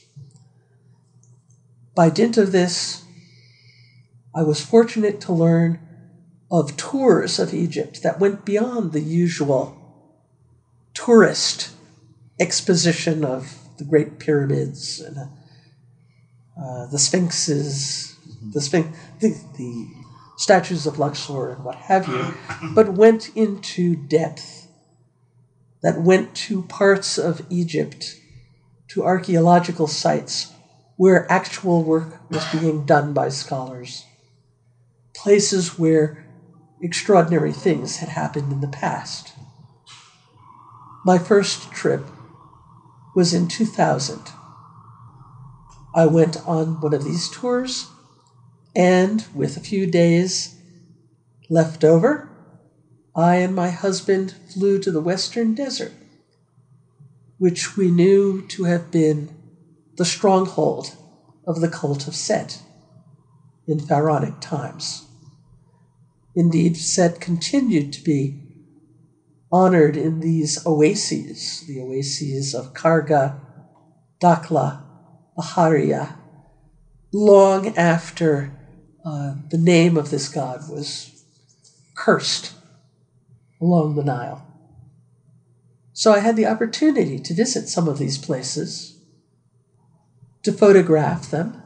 By dint of this, I was fortunate to learn of tours of Egypt that went beyond the usual tourist exposition of the Great Pyramids and the Sphinxes, the statues of Luxor and what have you, but went into depth, that went to parts of Egypt, to archaeological sites where actual work was being done by scholars, places where extraordinary things had happened in the past. My first trip was in 2000. I went on one of these tours, and with a few days left over, I and my husband flew to the Western Desert, which we knew to have been the stronghold of the cult of Set in pharaonic times. Indeed, Set continued to be honored in these oases, the oases of Karga, Dakhla, Bahariya, long after the name of this god was cursed along the Nile. So I had the opportunity to visit some of these places, to photograph them,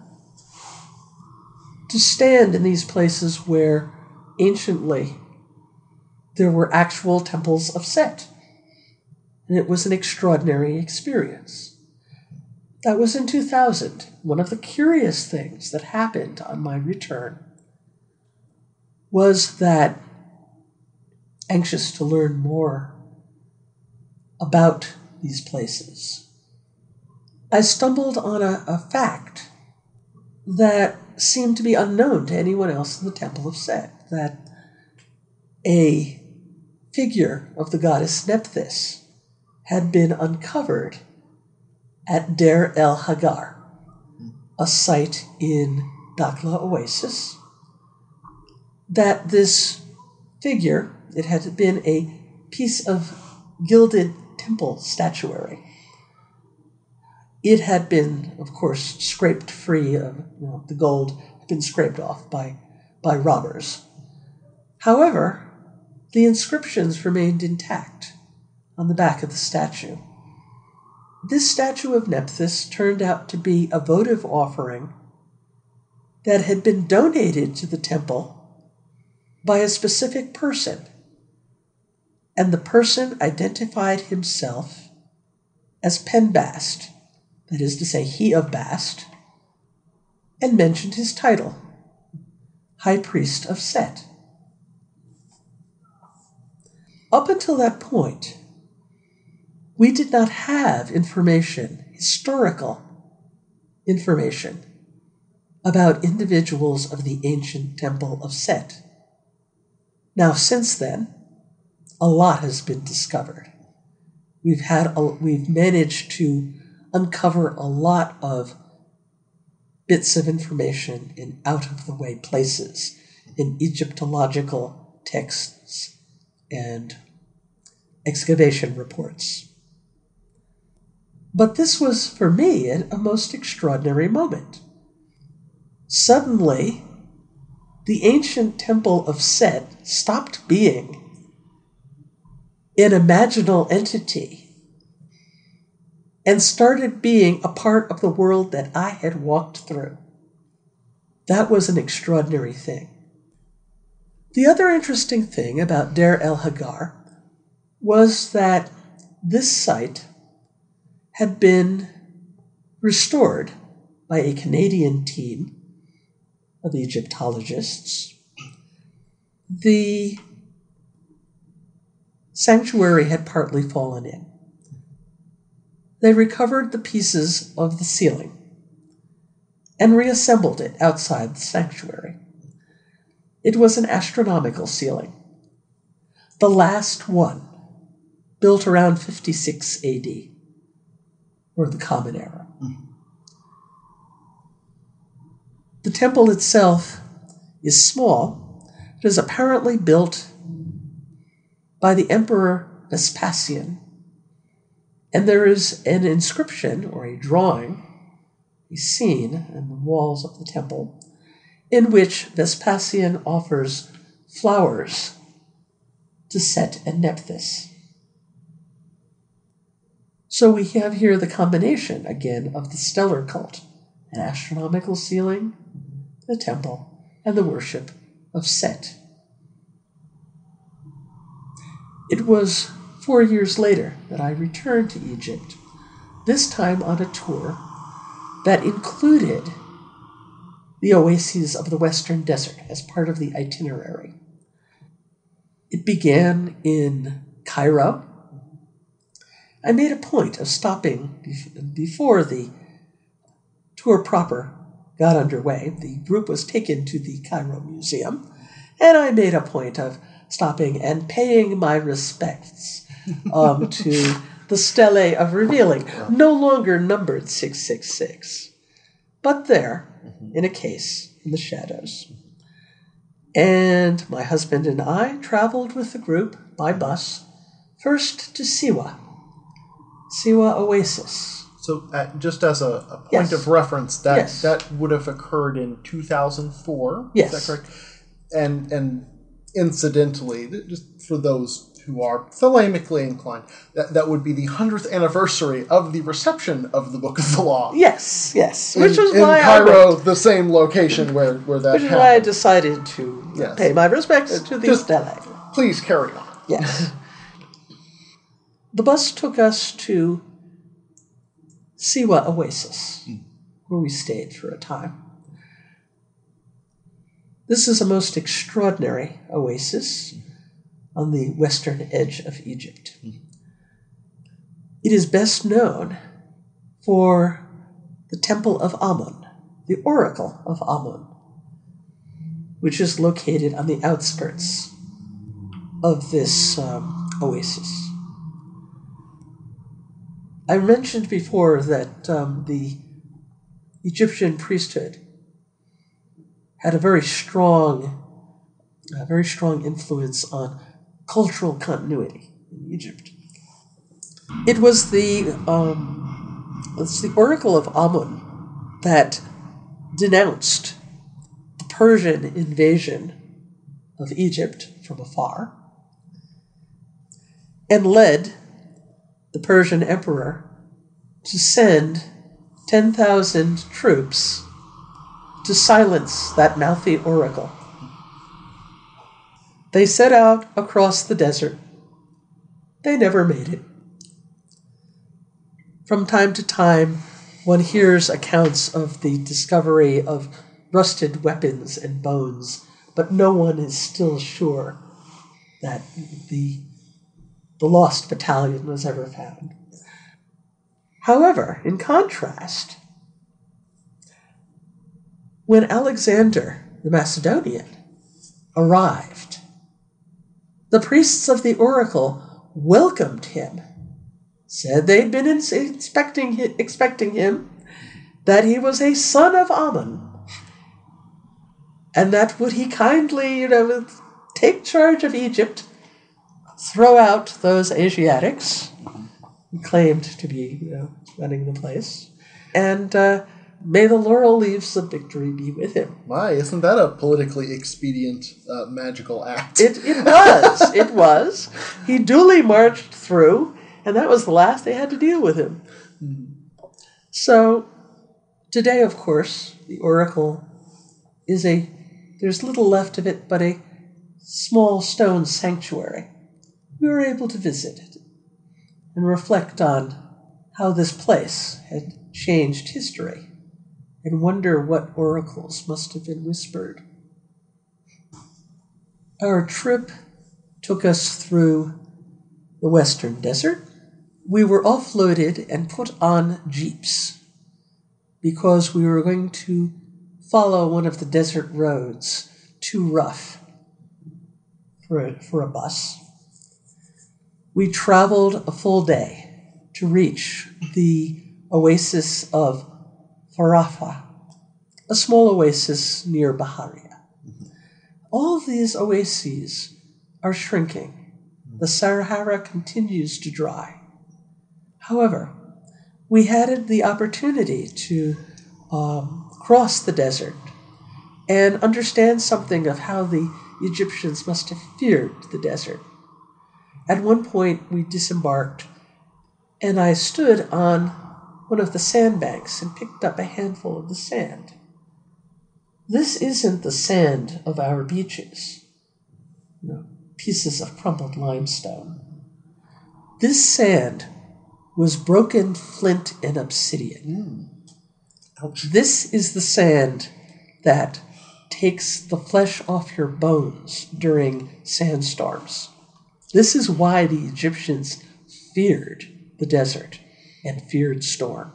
to stand in these places where anciently there were actual temples of Set. And it was an extraordinary experience. That was in 2000. One of the curious things that happened on my return was that, anxious to learn more about these places, I stumbled on a fact that seemed to be unknown to anyone else in the Temple of Set, that a figure of the goddess Nephthys had been uncovered at Deir el-Hagar, a site in Dakhla Oasis, that this figure, it had been a piece of gilded temple statuary. It had been, of course, scraped free of, the gold had been scraped off by robbers. However, the inscriptions remained intact on the back of the statue. this statue of Nephthys turned out to be a votive offering that had been donated to the temple by a specific person. And the person identified himself as Penbast, that is to say, he of Bast, and mentioned his title, High Priest of Set. Up until that point, we did not have information, historical information, about individuals of the ancient temple of Set. Now, since then, a lot has been discovered. We've managed to uncover a lot of bits of information in out-of-the-way places, in Egyptological texts and excavation reports. But this was, for me, a most extraordinary moment. Suddenly, the ancient temple of Set stopped being an imaginal entity and started being a part of the world that I had walked through. That was an extraordinary thing. The other interesting thing about Deir el-Hagar was that this site had been restored by a Canadian team of Egyptologists. The sanctuary had partly fallen in. They recovered the pieces of the ceiling and reassembled it outside the sanctuary. It was an astronomical ceiling, the last one, built around 56 AD, or the Common Era. The temple itself is small. It is apparently built by the Emperor Vespasian, and there is an inscription or a drawing, a scene in the walls of the temple, in which Vespasian offers flowers to Set and Nephthys. So we have here the combination, again, of the stellar cult, an astronomical ceiling, the temple, and the worship of Set. It was 4 years later that I returned to Egypt, this time on a tour that included the oases of the Western Desert as part of the itinerary. It began in Cairo. I made a point of stopping before the tour proper got underway. The group was taken to the Cairo Museum, and I made a point of stopping and paying my respects to the Stele of Revealing, no longer numbered 666, but there, in a case in the shadows. And my husband and I traveled with the group by bus, first to Siwa Oasis. So just as a point of reference, that would have occurred in 2004, yes. Is that correct? And incidentally, just for those who are thalamically inclined, that would be the 100th anniversary of the reception of the Book of the Law. Yes. Which is why in Cairo, the same location where that happened. Which is why I decided to pay my respects to the Stele. Please carry on. Yes. The bus took us to Siwa Oasis, where we stayed for a time. This is a most extraordinary oasis on the western edge of Egypt. It is best known for the Temple of Amun, the Oracle of Amun, which is located on the outskirts of this oasis. I mentioned before that the Egyptian priesthood had a very strong influence on cultural continuity in Egypt. It was the Oracle of Amun that denounced the Persian invasion of Egypt from afar and led the Persian emperor to send 10,000 troops to silence that mouthy oracle. They set out across the desert. They never made it. From time to time, one hears accounts of the discovery of rusted weapons and bones, but no one is still sure that the lost battalion was ever found. However, in contrast, when Alexander the Macedonian arrived, the priests of the oracle welcomed him, said they'd been expecting him, that he was a son of Ammon, and that would he kindly, take charge of Egypt, throw out those Asiatics who claimed to be, running the place, and may the laurel leaves of victory be with him. My, isn't that a politically expedient magical act? It was. It was. He duly marched through, and that was the last they had to deal with him. So, today, of course, the oracle is there's little left of it but a small stone sanctuary. We were able to visit it and reflect on how this place had changed history and wonder what oracles must have been whispered. Our trip took us through the western desert. We were offloaded and put on jeeps because we were going to follow one of the desert roads, too rough for a bus. We traveled a full day to reach the oasis of Farafah, a small oasis near Baharia. All of these oases are shrinking. The Sahara continues to dry. However, we had the opportunity to cross the desert and understand something of how the Egyptians must have feared the desert. At one point, we disembarked, and I stood on one of the sandbanks and picked up a handful of the sand. This isn't the sand of our beaches, pieces of crumpled limestone. This sand was broken flint and obsidian. This is the sand that takes the flesh off your bones during sandstorms. This is why the Egyptians feared the desert and feared storm.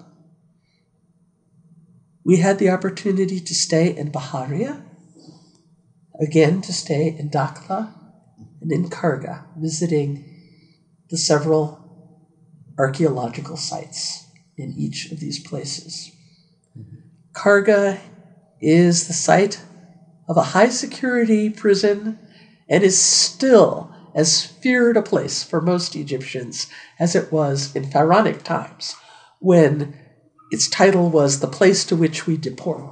We had the opportunity to stay in Baharia, again to stay in Dakhla and in Karga, visiting the several archaeological sites in each of these places. Karga is the site of a high-security prison and is still as feared a place for most Egyptians as it was in pharaonic times, when its title was the place to which we deport.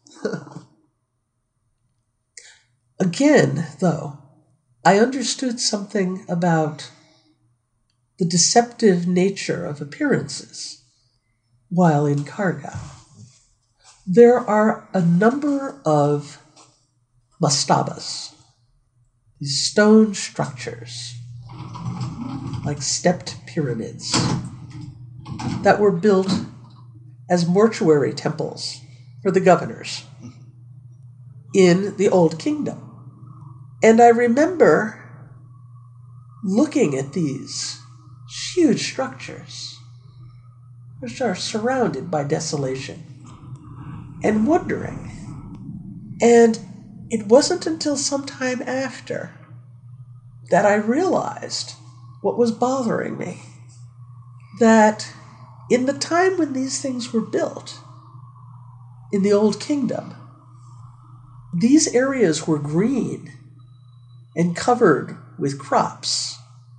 Again, though, I understood something about the deceptive nature of appearances while in Karga. There are a number of mastabas, these stone structures, like stepped pyramids, that were built as mortuary temples for the governors in the Old Kingdom. And I remember looking at these huge structures, which are surrounded by desolation, and wondering. And it wasn't until some time after that I realized what was bothering me. That in the time when these things were built, in the Old Kingdom, these areas were green and covered with crops,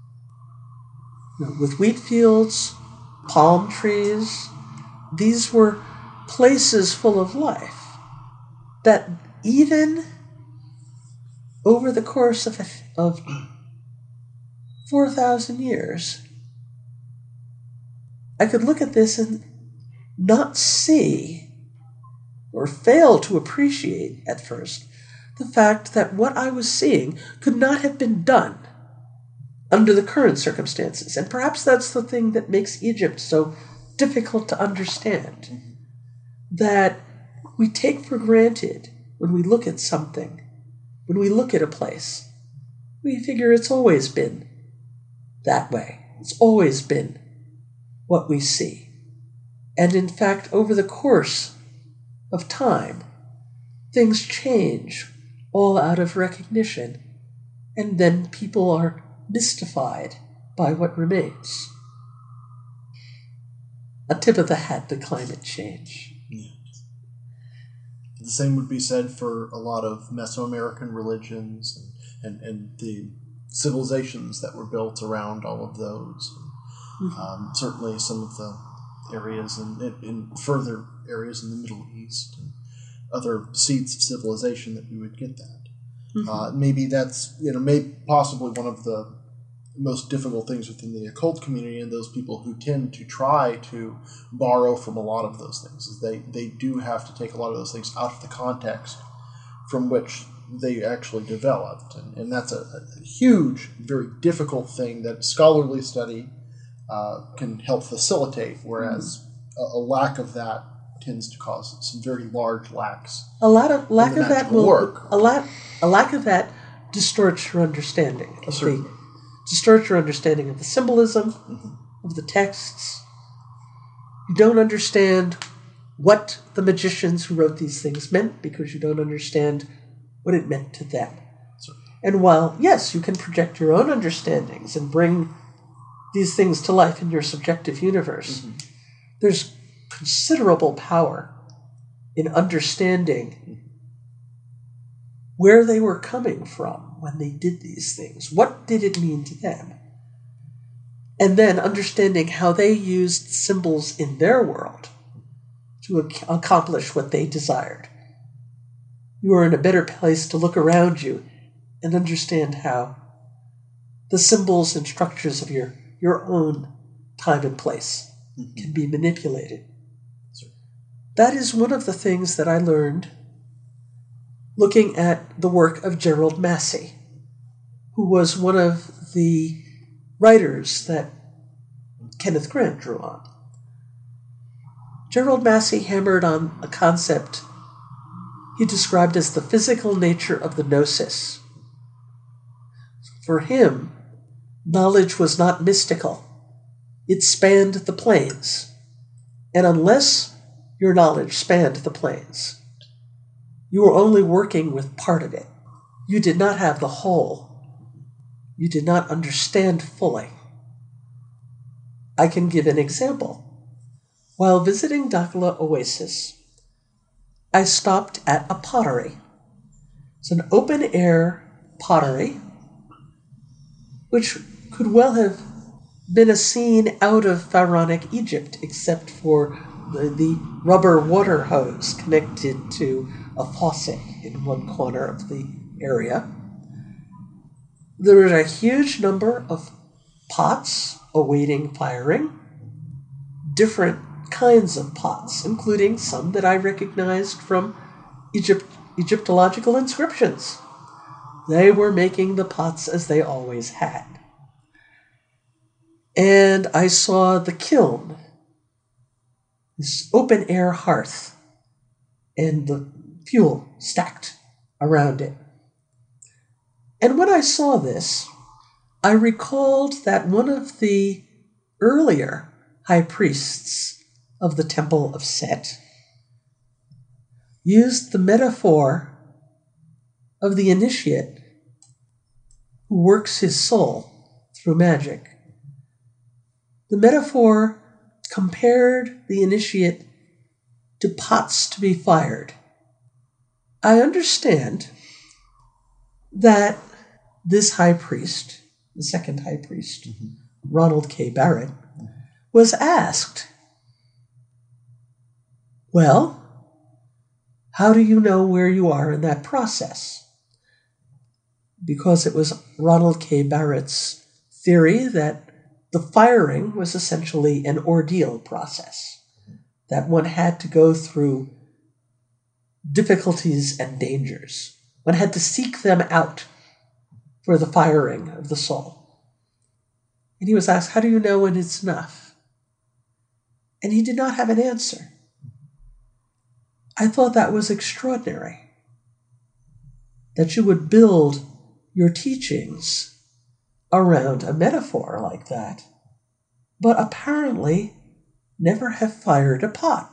with wheat fields, palm trees. These were places full of life that even over the course of 4,000 years I could look at this and not see or fail to appreciate at first the fact that what I was seeing could not have been done under the current circumstances. And perhaps that's the thing that makes Egypt so difficult to understand, that we take for granted when we look at something, when we look at a place, we figure it's always been that way. It's always been what we see. And in fact, over the course of time, things change all out of recognition, and then people are mystified by what remains. A tip of the hat to climate change. Yeah. The same would be said for a lot of Mesoamerican religions and the civilizations that were built around all of those. Certainly some of the areas in further areas in the Middle East and other seats of civilization that we would get that. Maybe that's possibly one of the most difficult things within the occult community, and those people who tend to try to borrow from a lot of those things is they do have to take a lot of those things out of the context from which they actually developed, and that's a huge, very difficult thing that scholarly study can help facilitate, whereas a lack of that tends to cause some very large lacks. A lack of that will work. A lack of that distorts your understanding. Distorts your understanding of the symbolism of the texts. You don't understand what the magicians who wrote these things meant because you don't understand what it meant to them. And while, yes, you can project your own understandings and bring these things to life in your subjective universe, there's considerable power in understanding where they were coming from when they did these things. What did it mean to them? And then understanding how they used symbols in their world to accomplish what they desired. You are in a better place to look around you and understand how the symbols and structures of your own time and place can be manipulated. That is one of the things that I learned looking at the work of Gerald Massey, who was one of the writers that Kenneth Grant drew on. Gerald Massey hammered on a concept he described as the physical nature of the gnosis. For him, knowledge was not mystical. It spanned the planes. And unless your knowledge spanned the planes, you were only working with part of it. You did not have the whole. You did not understand fully. I can give an example. While visiting Dakhla Oasis, I stopped at a pottery. It's an open-air pottery, which could well have been a scene out of Pharaonic Egypt, except for the rubber water hose connected to a faucet in one corner of the area. There was a huge number of pots awaiting firing, different kinds of pots, including some that I recognized from Egyptological inscriptions. They were making the pots as they always had. And I saw the kiln, this open-air hearth, and the fuel stacked around it. And when I saw this, I recalled that one of the earlier high priests of the Temple of Set used the metaphor of the initiate who works his soul through magic. The metaphor compared the initiate to pots to be fired. I understand that this high priest, the second high priest, Ronald K. Barrett, was asked, well, how do you know where you are in that process? Because it was Ronald K. Barrett's theory that the firing was essentially an ordeal process, that one had to go through difficulties and dangers. One had to seek them out for the firing of the soul. And he was asked, how do you know when it's enough? And he did not have an answer. I thought that was extraordinary, that you would build your teachings around a metaphor like that, but apparently never have fired a pot.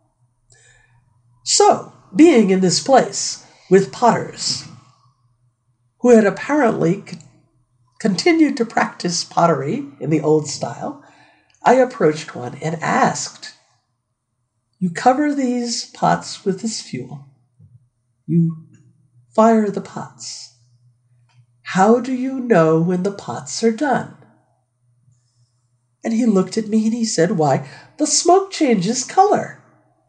So, being in this place with potters who had apparently continued to practice pottery in the old style, I approached one and asked, you cover these pots with this fuel, you fire the pots. How do you know when the pots are done? And he looked at me and he said, why, the smoke changes color.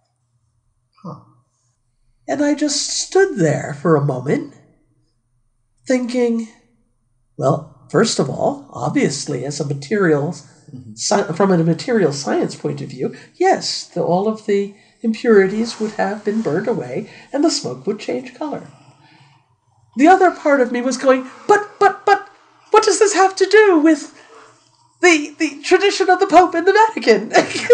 And I just stood there for a moment thinking, well, first of all, obviously, as a from a material science point of view, yes, all of the impurities would have been burned away and the smoke would change color. The other part of me was going, but, what does this have to do with the tradition of the Pope and the Vatican?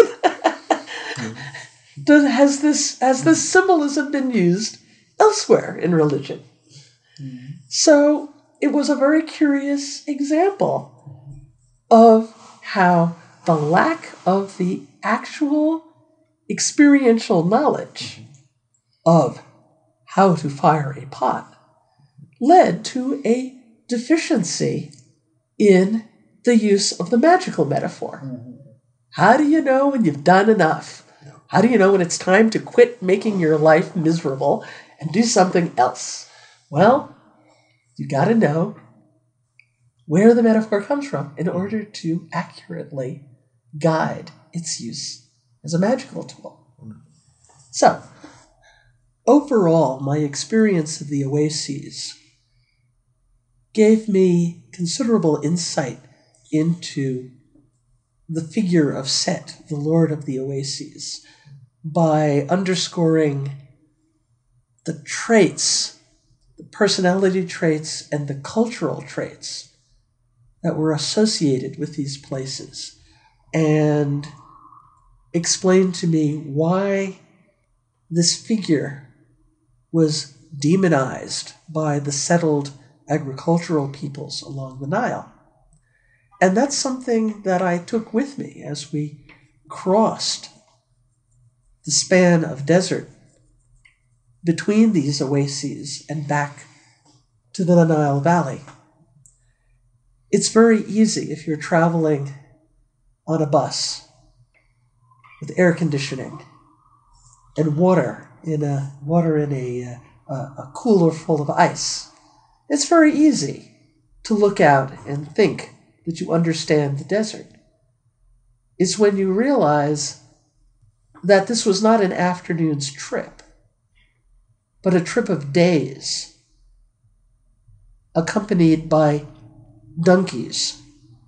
Has this symbolism been used elsewhere in religion? So it was a very curious example of how the lack of the actual experiential knowledge of how to fire a pot led to a deficiency in the use of the magical metaphor. How do you know when you've done enough? How do you know when it's time to quit making your life miserable and do something else? Well, you got to know where the metaphor comes from in order to accurately guide its use as a magical tool. So, overall, my experience of the oases gave me considerable insight into the figure of Set, the Lord of the Oases, by underscoring the traits, the personality traits, and the cultural traits that were associated with these places, and explained to me why this figure was demonized by the settled agricultural peoples along the Nile. And that's something that I took with me as we crossed the span of desert between these oases and back to the Nile Valley. It's very easy if you're traveling on a bus with air conditioning and water in a cooler full of ice. It's very easy to look out and think that you understand the desert. It's when you realize that this was not an afternoon's trip, but a trip of days, accompanied by donkeys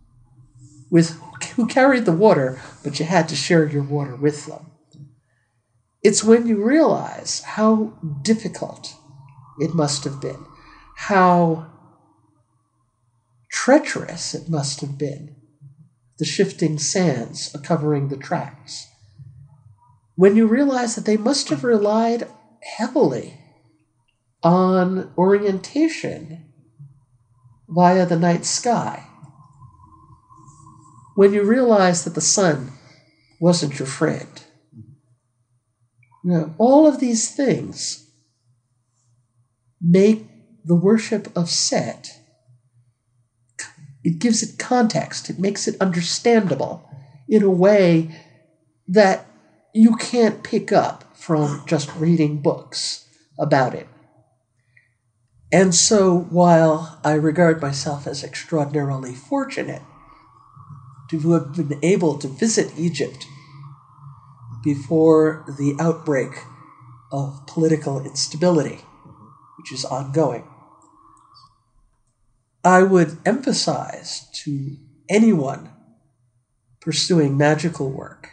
who carried the water, but you had to share your water with them. It's when you realize how difficult it must have been, how treacherous it must have been, the shifting sands covering the tracks. When you realize that they must have relied heavily on orientation via the night sky. When you realize that the sun wasn't your friend. All of these things make the worship of Set, it gives it context, it makes it understandable in a way that you can't pick up from just reading books about it. And so while I regard myself as extraordinarily fortunate to have been able to visit Egypt before the outbreak of political instability, which is ongoing, I would emphasize to anyone pursuing magical work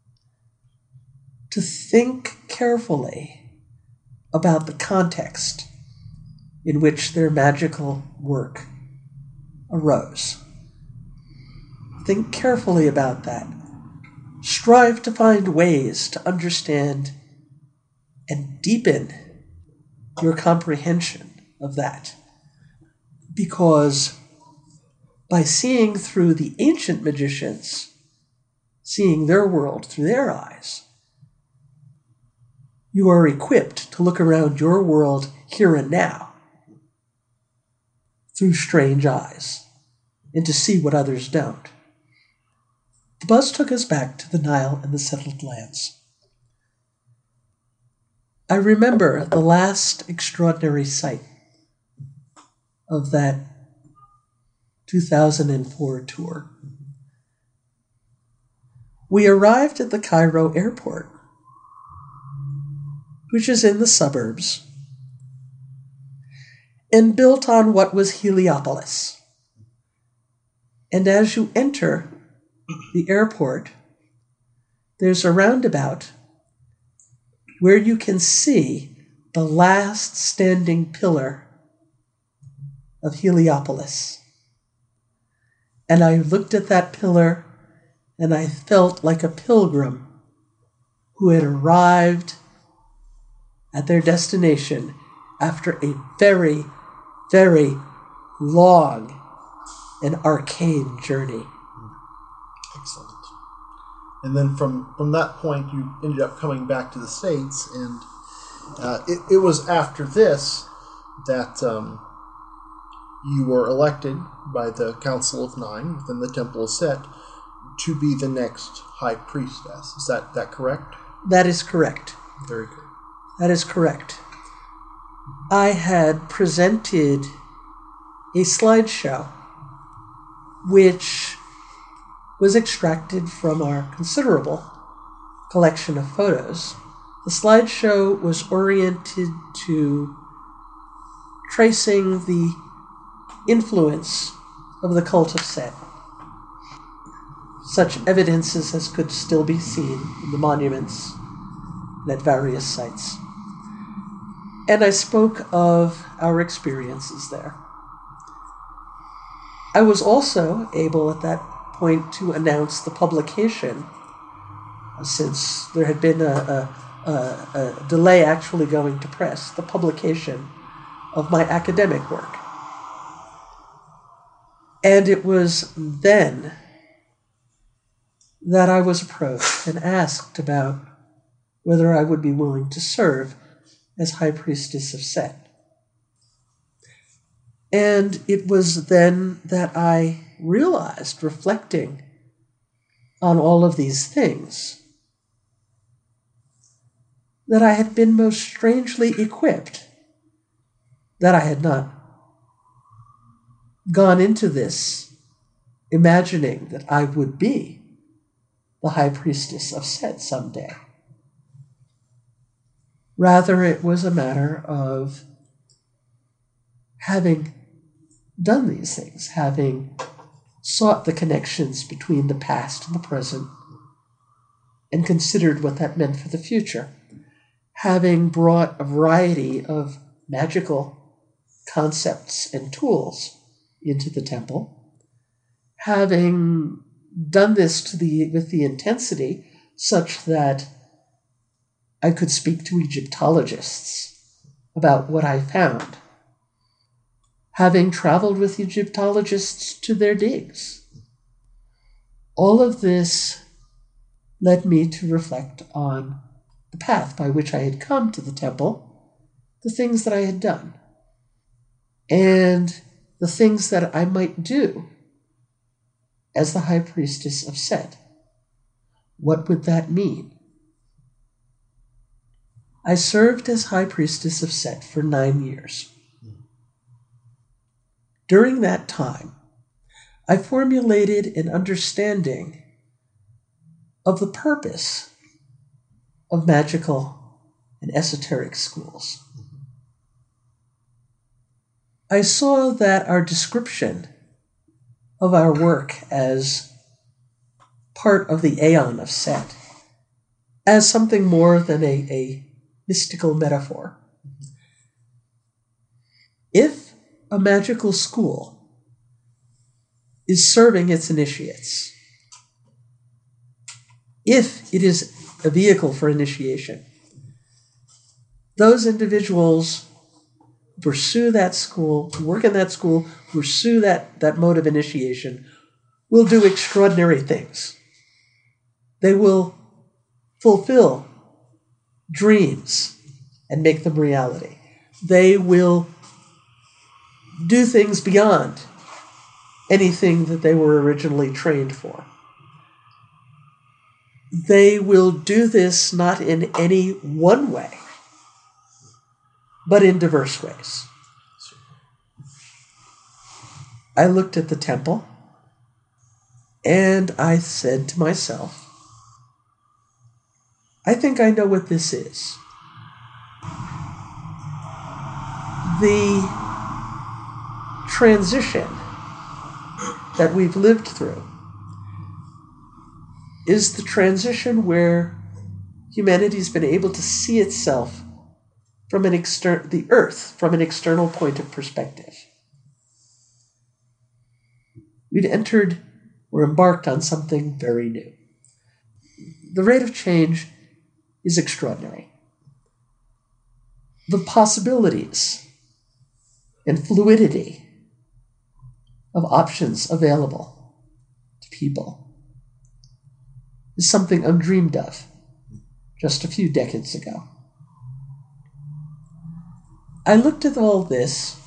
to think carefully about the context in which their magical work arose. Think carefully about that. Strive to find ways to understand and deepen your comprehension of that. Because by seeing through the ancient magicians, seeing their world through their eyes, you are equipped to look around your world here and now through strange eyes and to see what others don't. The bus took us back to the Nile and the settled lands. I remember the last extraordinary sight of that 2004 tour. We arrived at the Cairo airport, which is in the suburbs, and built on what was Heliopolis. And as you enter the airport, there's a roundabout where you can see the last standing pillar of Heliopolis. And I looked at that pillar and I felt like a pilgrim who had arrived at their destination after a very, very long and arcane journey. Excellent. And then from that point, you ended up coming back to the States, and it was after this that you were elected by the Council of Nine within the Temple of Set to be the next High Priestess. Is that correct? That is correct. Very good. That is correct. I had presented a slideshow which was extracted from our considerable collection of photos. The slideshow was oriented to tracing the influence of the cult of Set. Such evidences as could still be seen in the monuments and at various sites. And I spoke of our experiences there. I was also able at that point to announce the publication, since there had been a delay actually going to press, the publication of my academic work. And it was then that I was approached and asked about whether I would be willing to serve as High Priestess of Set. And it was then that I realized, reflecting on all of these things, that I had been most strangely equipped, that I had not gone into this imagining that I would be the High Priestess of Set someday. Rather, it was a matter of having done these things, having sought the connections between the past and the present, and considered what that meant for the future, having brought a variety of magical concepts and tools into the temple, having done this with the intensity such that I could speak to Egyptologists about what I found, having traveled with Egyptologists to their digs. All of this led me to reflect on the path by which I had come to the temple, the things that I had done, and the things that I might do as the High Priestess of Set. What would that mean? I served as High Priestess of Set for 9 years. During that time, I formulated an understanding of the purpose of magical and esoteric schools. I saw that our description of our work as part of the Aeon of Set as something more than a mystical metaphor. If a magical school is serving its initiates, if it is a vehicle for initiation, those individuals pursue that school, work in that school, pursue that mode of initiation, will do extraordinary things. They will fulfill dreams and make them reality. They will do things beyond anything that they were originally trained for. They will do this not in any one way, but in diverse ways. I looked at the temple and I said to myself, I think I know what this is. The transition that we've lived through is the transition where humanity's been able to see itself from the earth from an external point of perspective. We'd entered or embarked on something very new. The rate of change is extraordinary. The possibilities and fluidity of options available to people is something undreamed of just a few decades ago. I looked at all this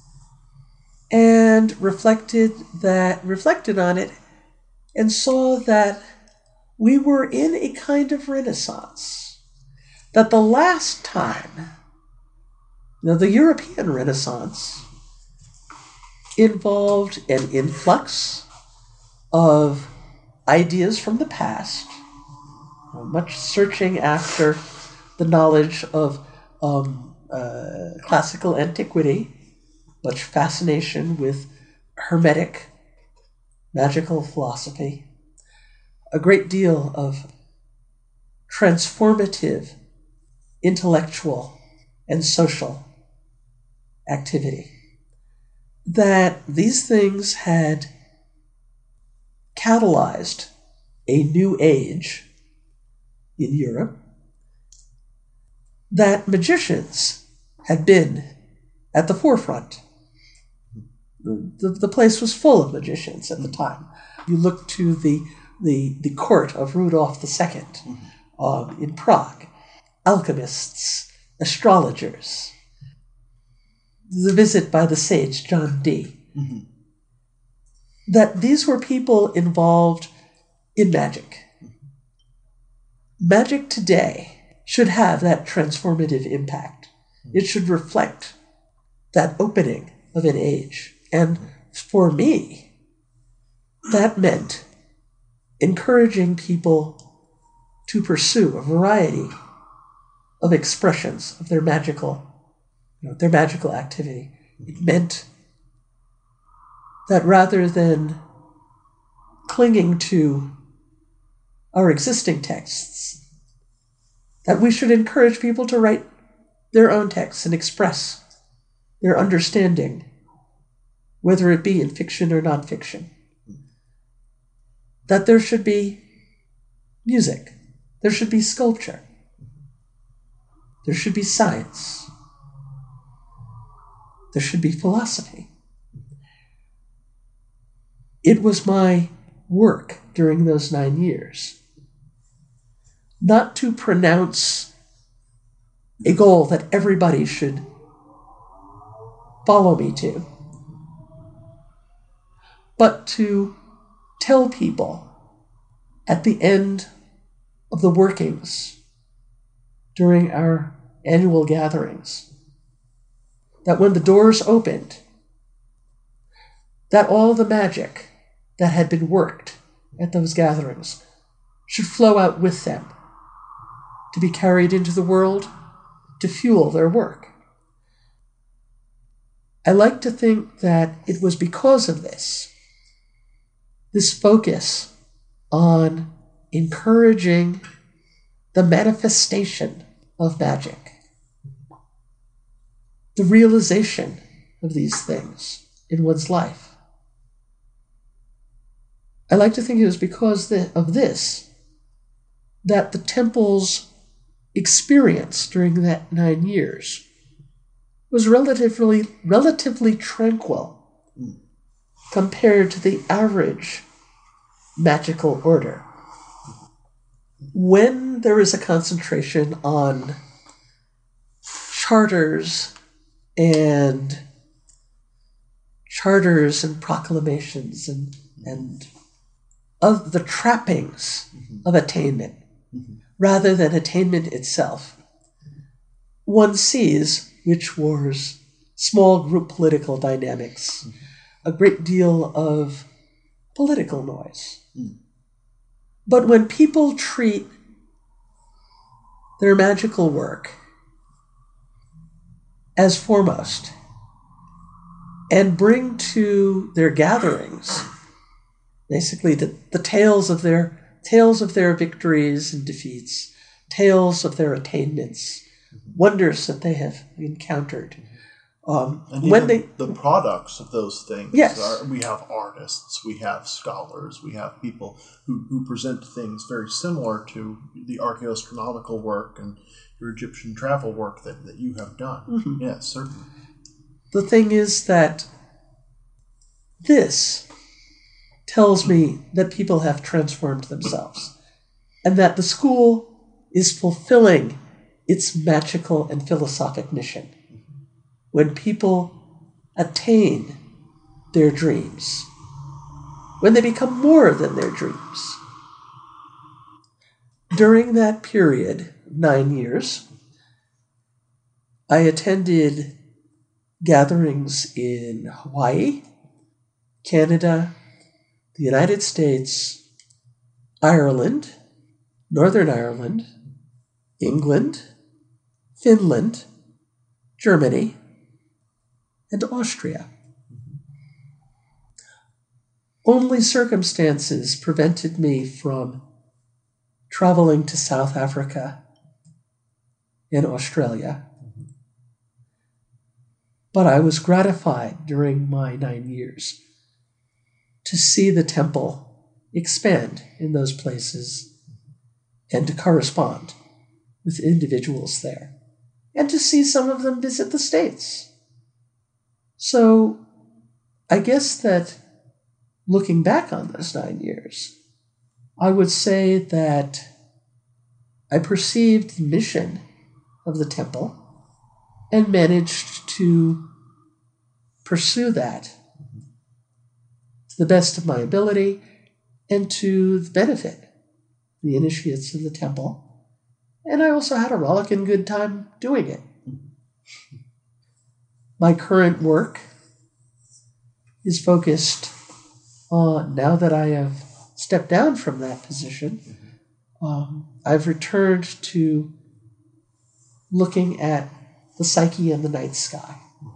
and reflected on it and saw that we were in a kind of renaissance. That the last time, the European Renaissance involved an influx of ideas from the past, much searching after the knowledge of classical antiquity, much fascination with Hermetic magical philosophy, a great deal of transformative intellectual and social activity. That these things had catalyzed a new age in Europe, that magicians had been at the forefront. The place was full of magicians at the time. You look to the court of Rudolf II in Prague, alchemists, astrologers, the visit by the sage John Dee. That these were people involved in magic. Magic today should have that transformative impact. It should reflect that opening of an age. And for me, that meant encouraging people to pursue a variety of expressions of their magical activity. It meant that rather than clinging to our existing texts, that we should encourage people to write their own texts and express their understanding, whether it be in fiction or nonfiction. That there should be music, there should be sculpture, there should be science, there should be philosophy. It was my work during those 9 years not to pronounce a goal that everybody should follow me to, but to tell people at the end of the workings during our annual gatherings that when the doors opened, that all the magic that had been worked at those gatherings should flow out with them to be carried into the world to fuel their work. I like to think that it was because of this focus on encouraging the manifestation of magic, the realization of these things in one's life. I like to think it was because of this that the temple's experience during that 9 years was relatively tranquil compared to the average magical order. When there is a concentration on charters and proclamations and of the trappings of attainment, rather than attainment itself, one sees witch wars, small group political dynamics, a great deal of political noise. But when people treat their magical work as foremost and bring to their gatherings basically the tales of their victories and defeats, tales of their attainments, wonders that they have encountered. And when the products of those things. Yes. We have artists, we have scholars, we have people who present things very similar to the archaeoastronomical work and your Egyptian travel work that you have done. Yes, certainly. The thing is that this tells me that people have transformed themselves and that the school is fulfilling its magical and philosophic mission. When people attain their dreams, when they become more than their dreams. During that period, 9 years, I attended gatherings in Hawaii, Canada, the United States, Ireland, Northern Ireland, England, Finland, Germany, and Austria. Only circumstances prevented me from traveling to South Africa and Australia. But I was gratified during my 9 years to see the temple expand in those places and to correspond with individuals there, and to see some of them visit the States. So I guess that looking back on those 9 years, I would say that I perceived the mission of the temple and managed to pursue that to the best of my ability and to the benefit the initiates of the temple. And I also had a rollicking good time doing it. My current work is focused on, now that I have stepped down from that position, I've returned to looking at the psyche and the night sky.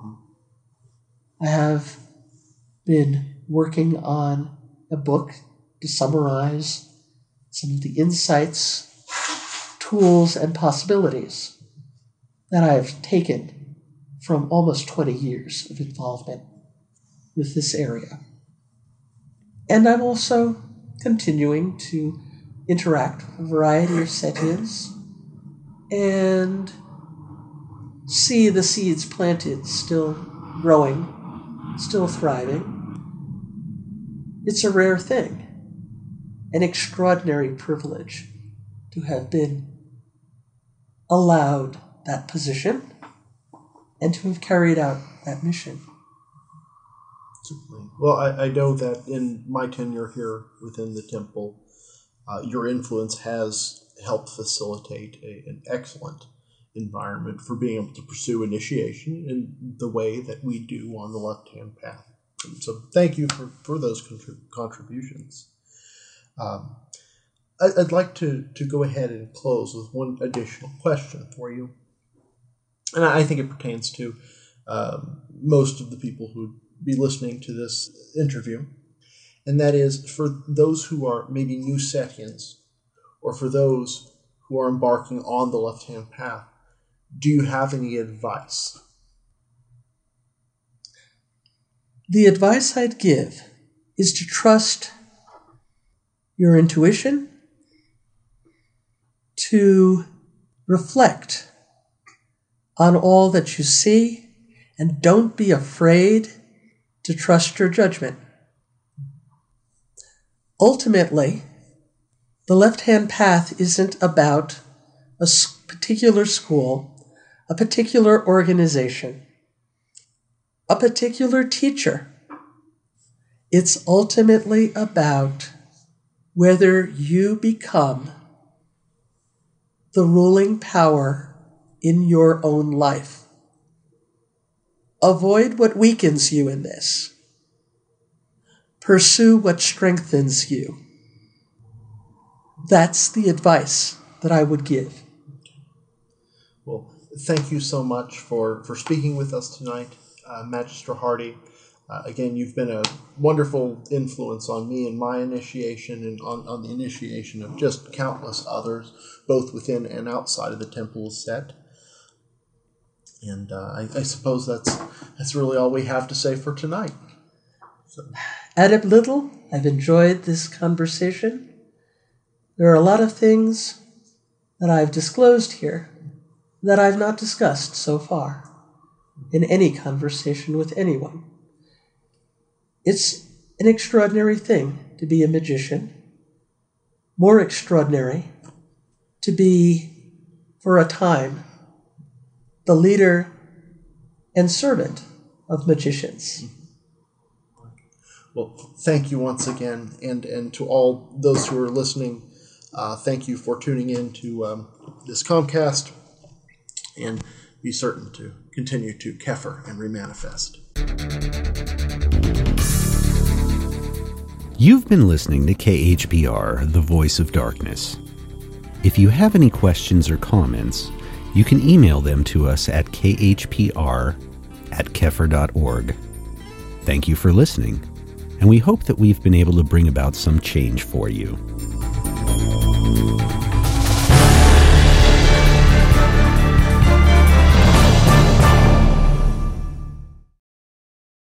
I have been working on a book to summarize some of the insights, tools, and possibilities that I've taken from almost 20 years of involvement with this area. And I'm also continuing to interact with a variety of sentients and see the seeds planted still growing, still thriving. It's a rare thing, an extraordinary privilege to have been allowed that position and to have carried out that mission. Certainly. Well, I know that in my tenure here within the temple, your influence has helped facilitate an excellent environment for being able to pursue initiation in the way that we do on the left-hand path. And so thank you for those contributions. I'd like to go ahead and close with one additional question for you. And I think it pertains to most of the people who would be listening to this interview. And that is for those who are maybe new Setians, or for those who are embarking on the left-hand path. Do you have any advice? The advice I'd give is to trust your intuition, to reflect on all that you see, and don't be afraid to trust your judgment. Ultimately, the left-hand path isn't about a particular school, a particular organization, a particular teacher. It's ultimately about whether you become the ruling power in your own life. Avoid what weakens you in this. Pursue what strengthens you. That's the advice that I would give. Well, thank you so much for speaking with us tonight, Magister Hardy. Again, you've been a wonderful influence on me in my initiation and on the initiation of just countless others, both within and outside of the Temple of Set. And I suppose that's really all we have to say for tonight. So. Adept Little, I've enjoyed this conversation. There are a lot of things that I've disclosed here that I've not discussed so far in any conversation with anyone. It's an extraordinary thing to be a magician. More extraordinary to be, for a time, the leader and servant of magicians. Well, thank you once again, and to all those who are listening, thank you for tuning in to this Comcast, and be certain to continue to Kefir and remanifest. You've been listening to KHPR, the Voice of Darkness. If you have any questions or comments, you can email them to us at khpr@kefir.org. Thank you for listening, and we hope that we've been able to bring about some change for you.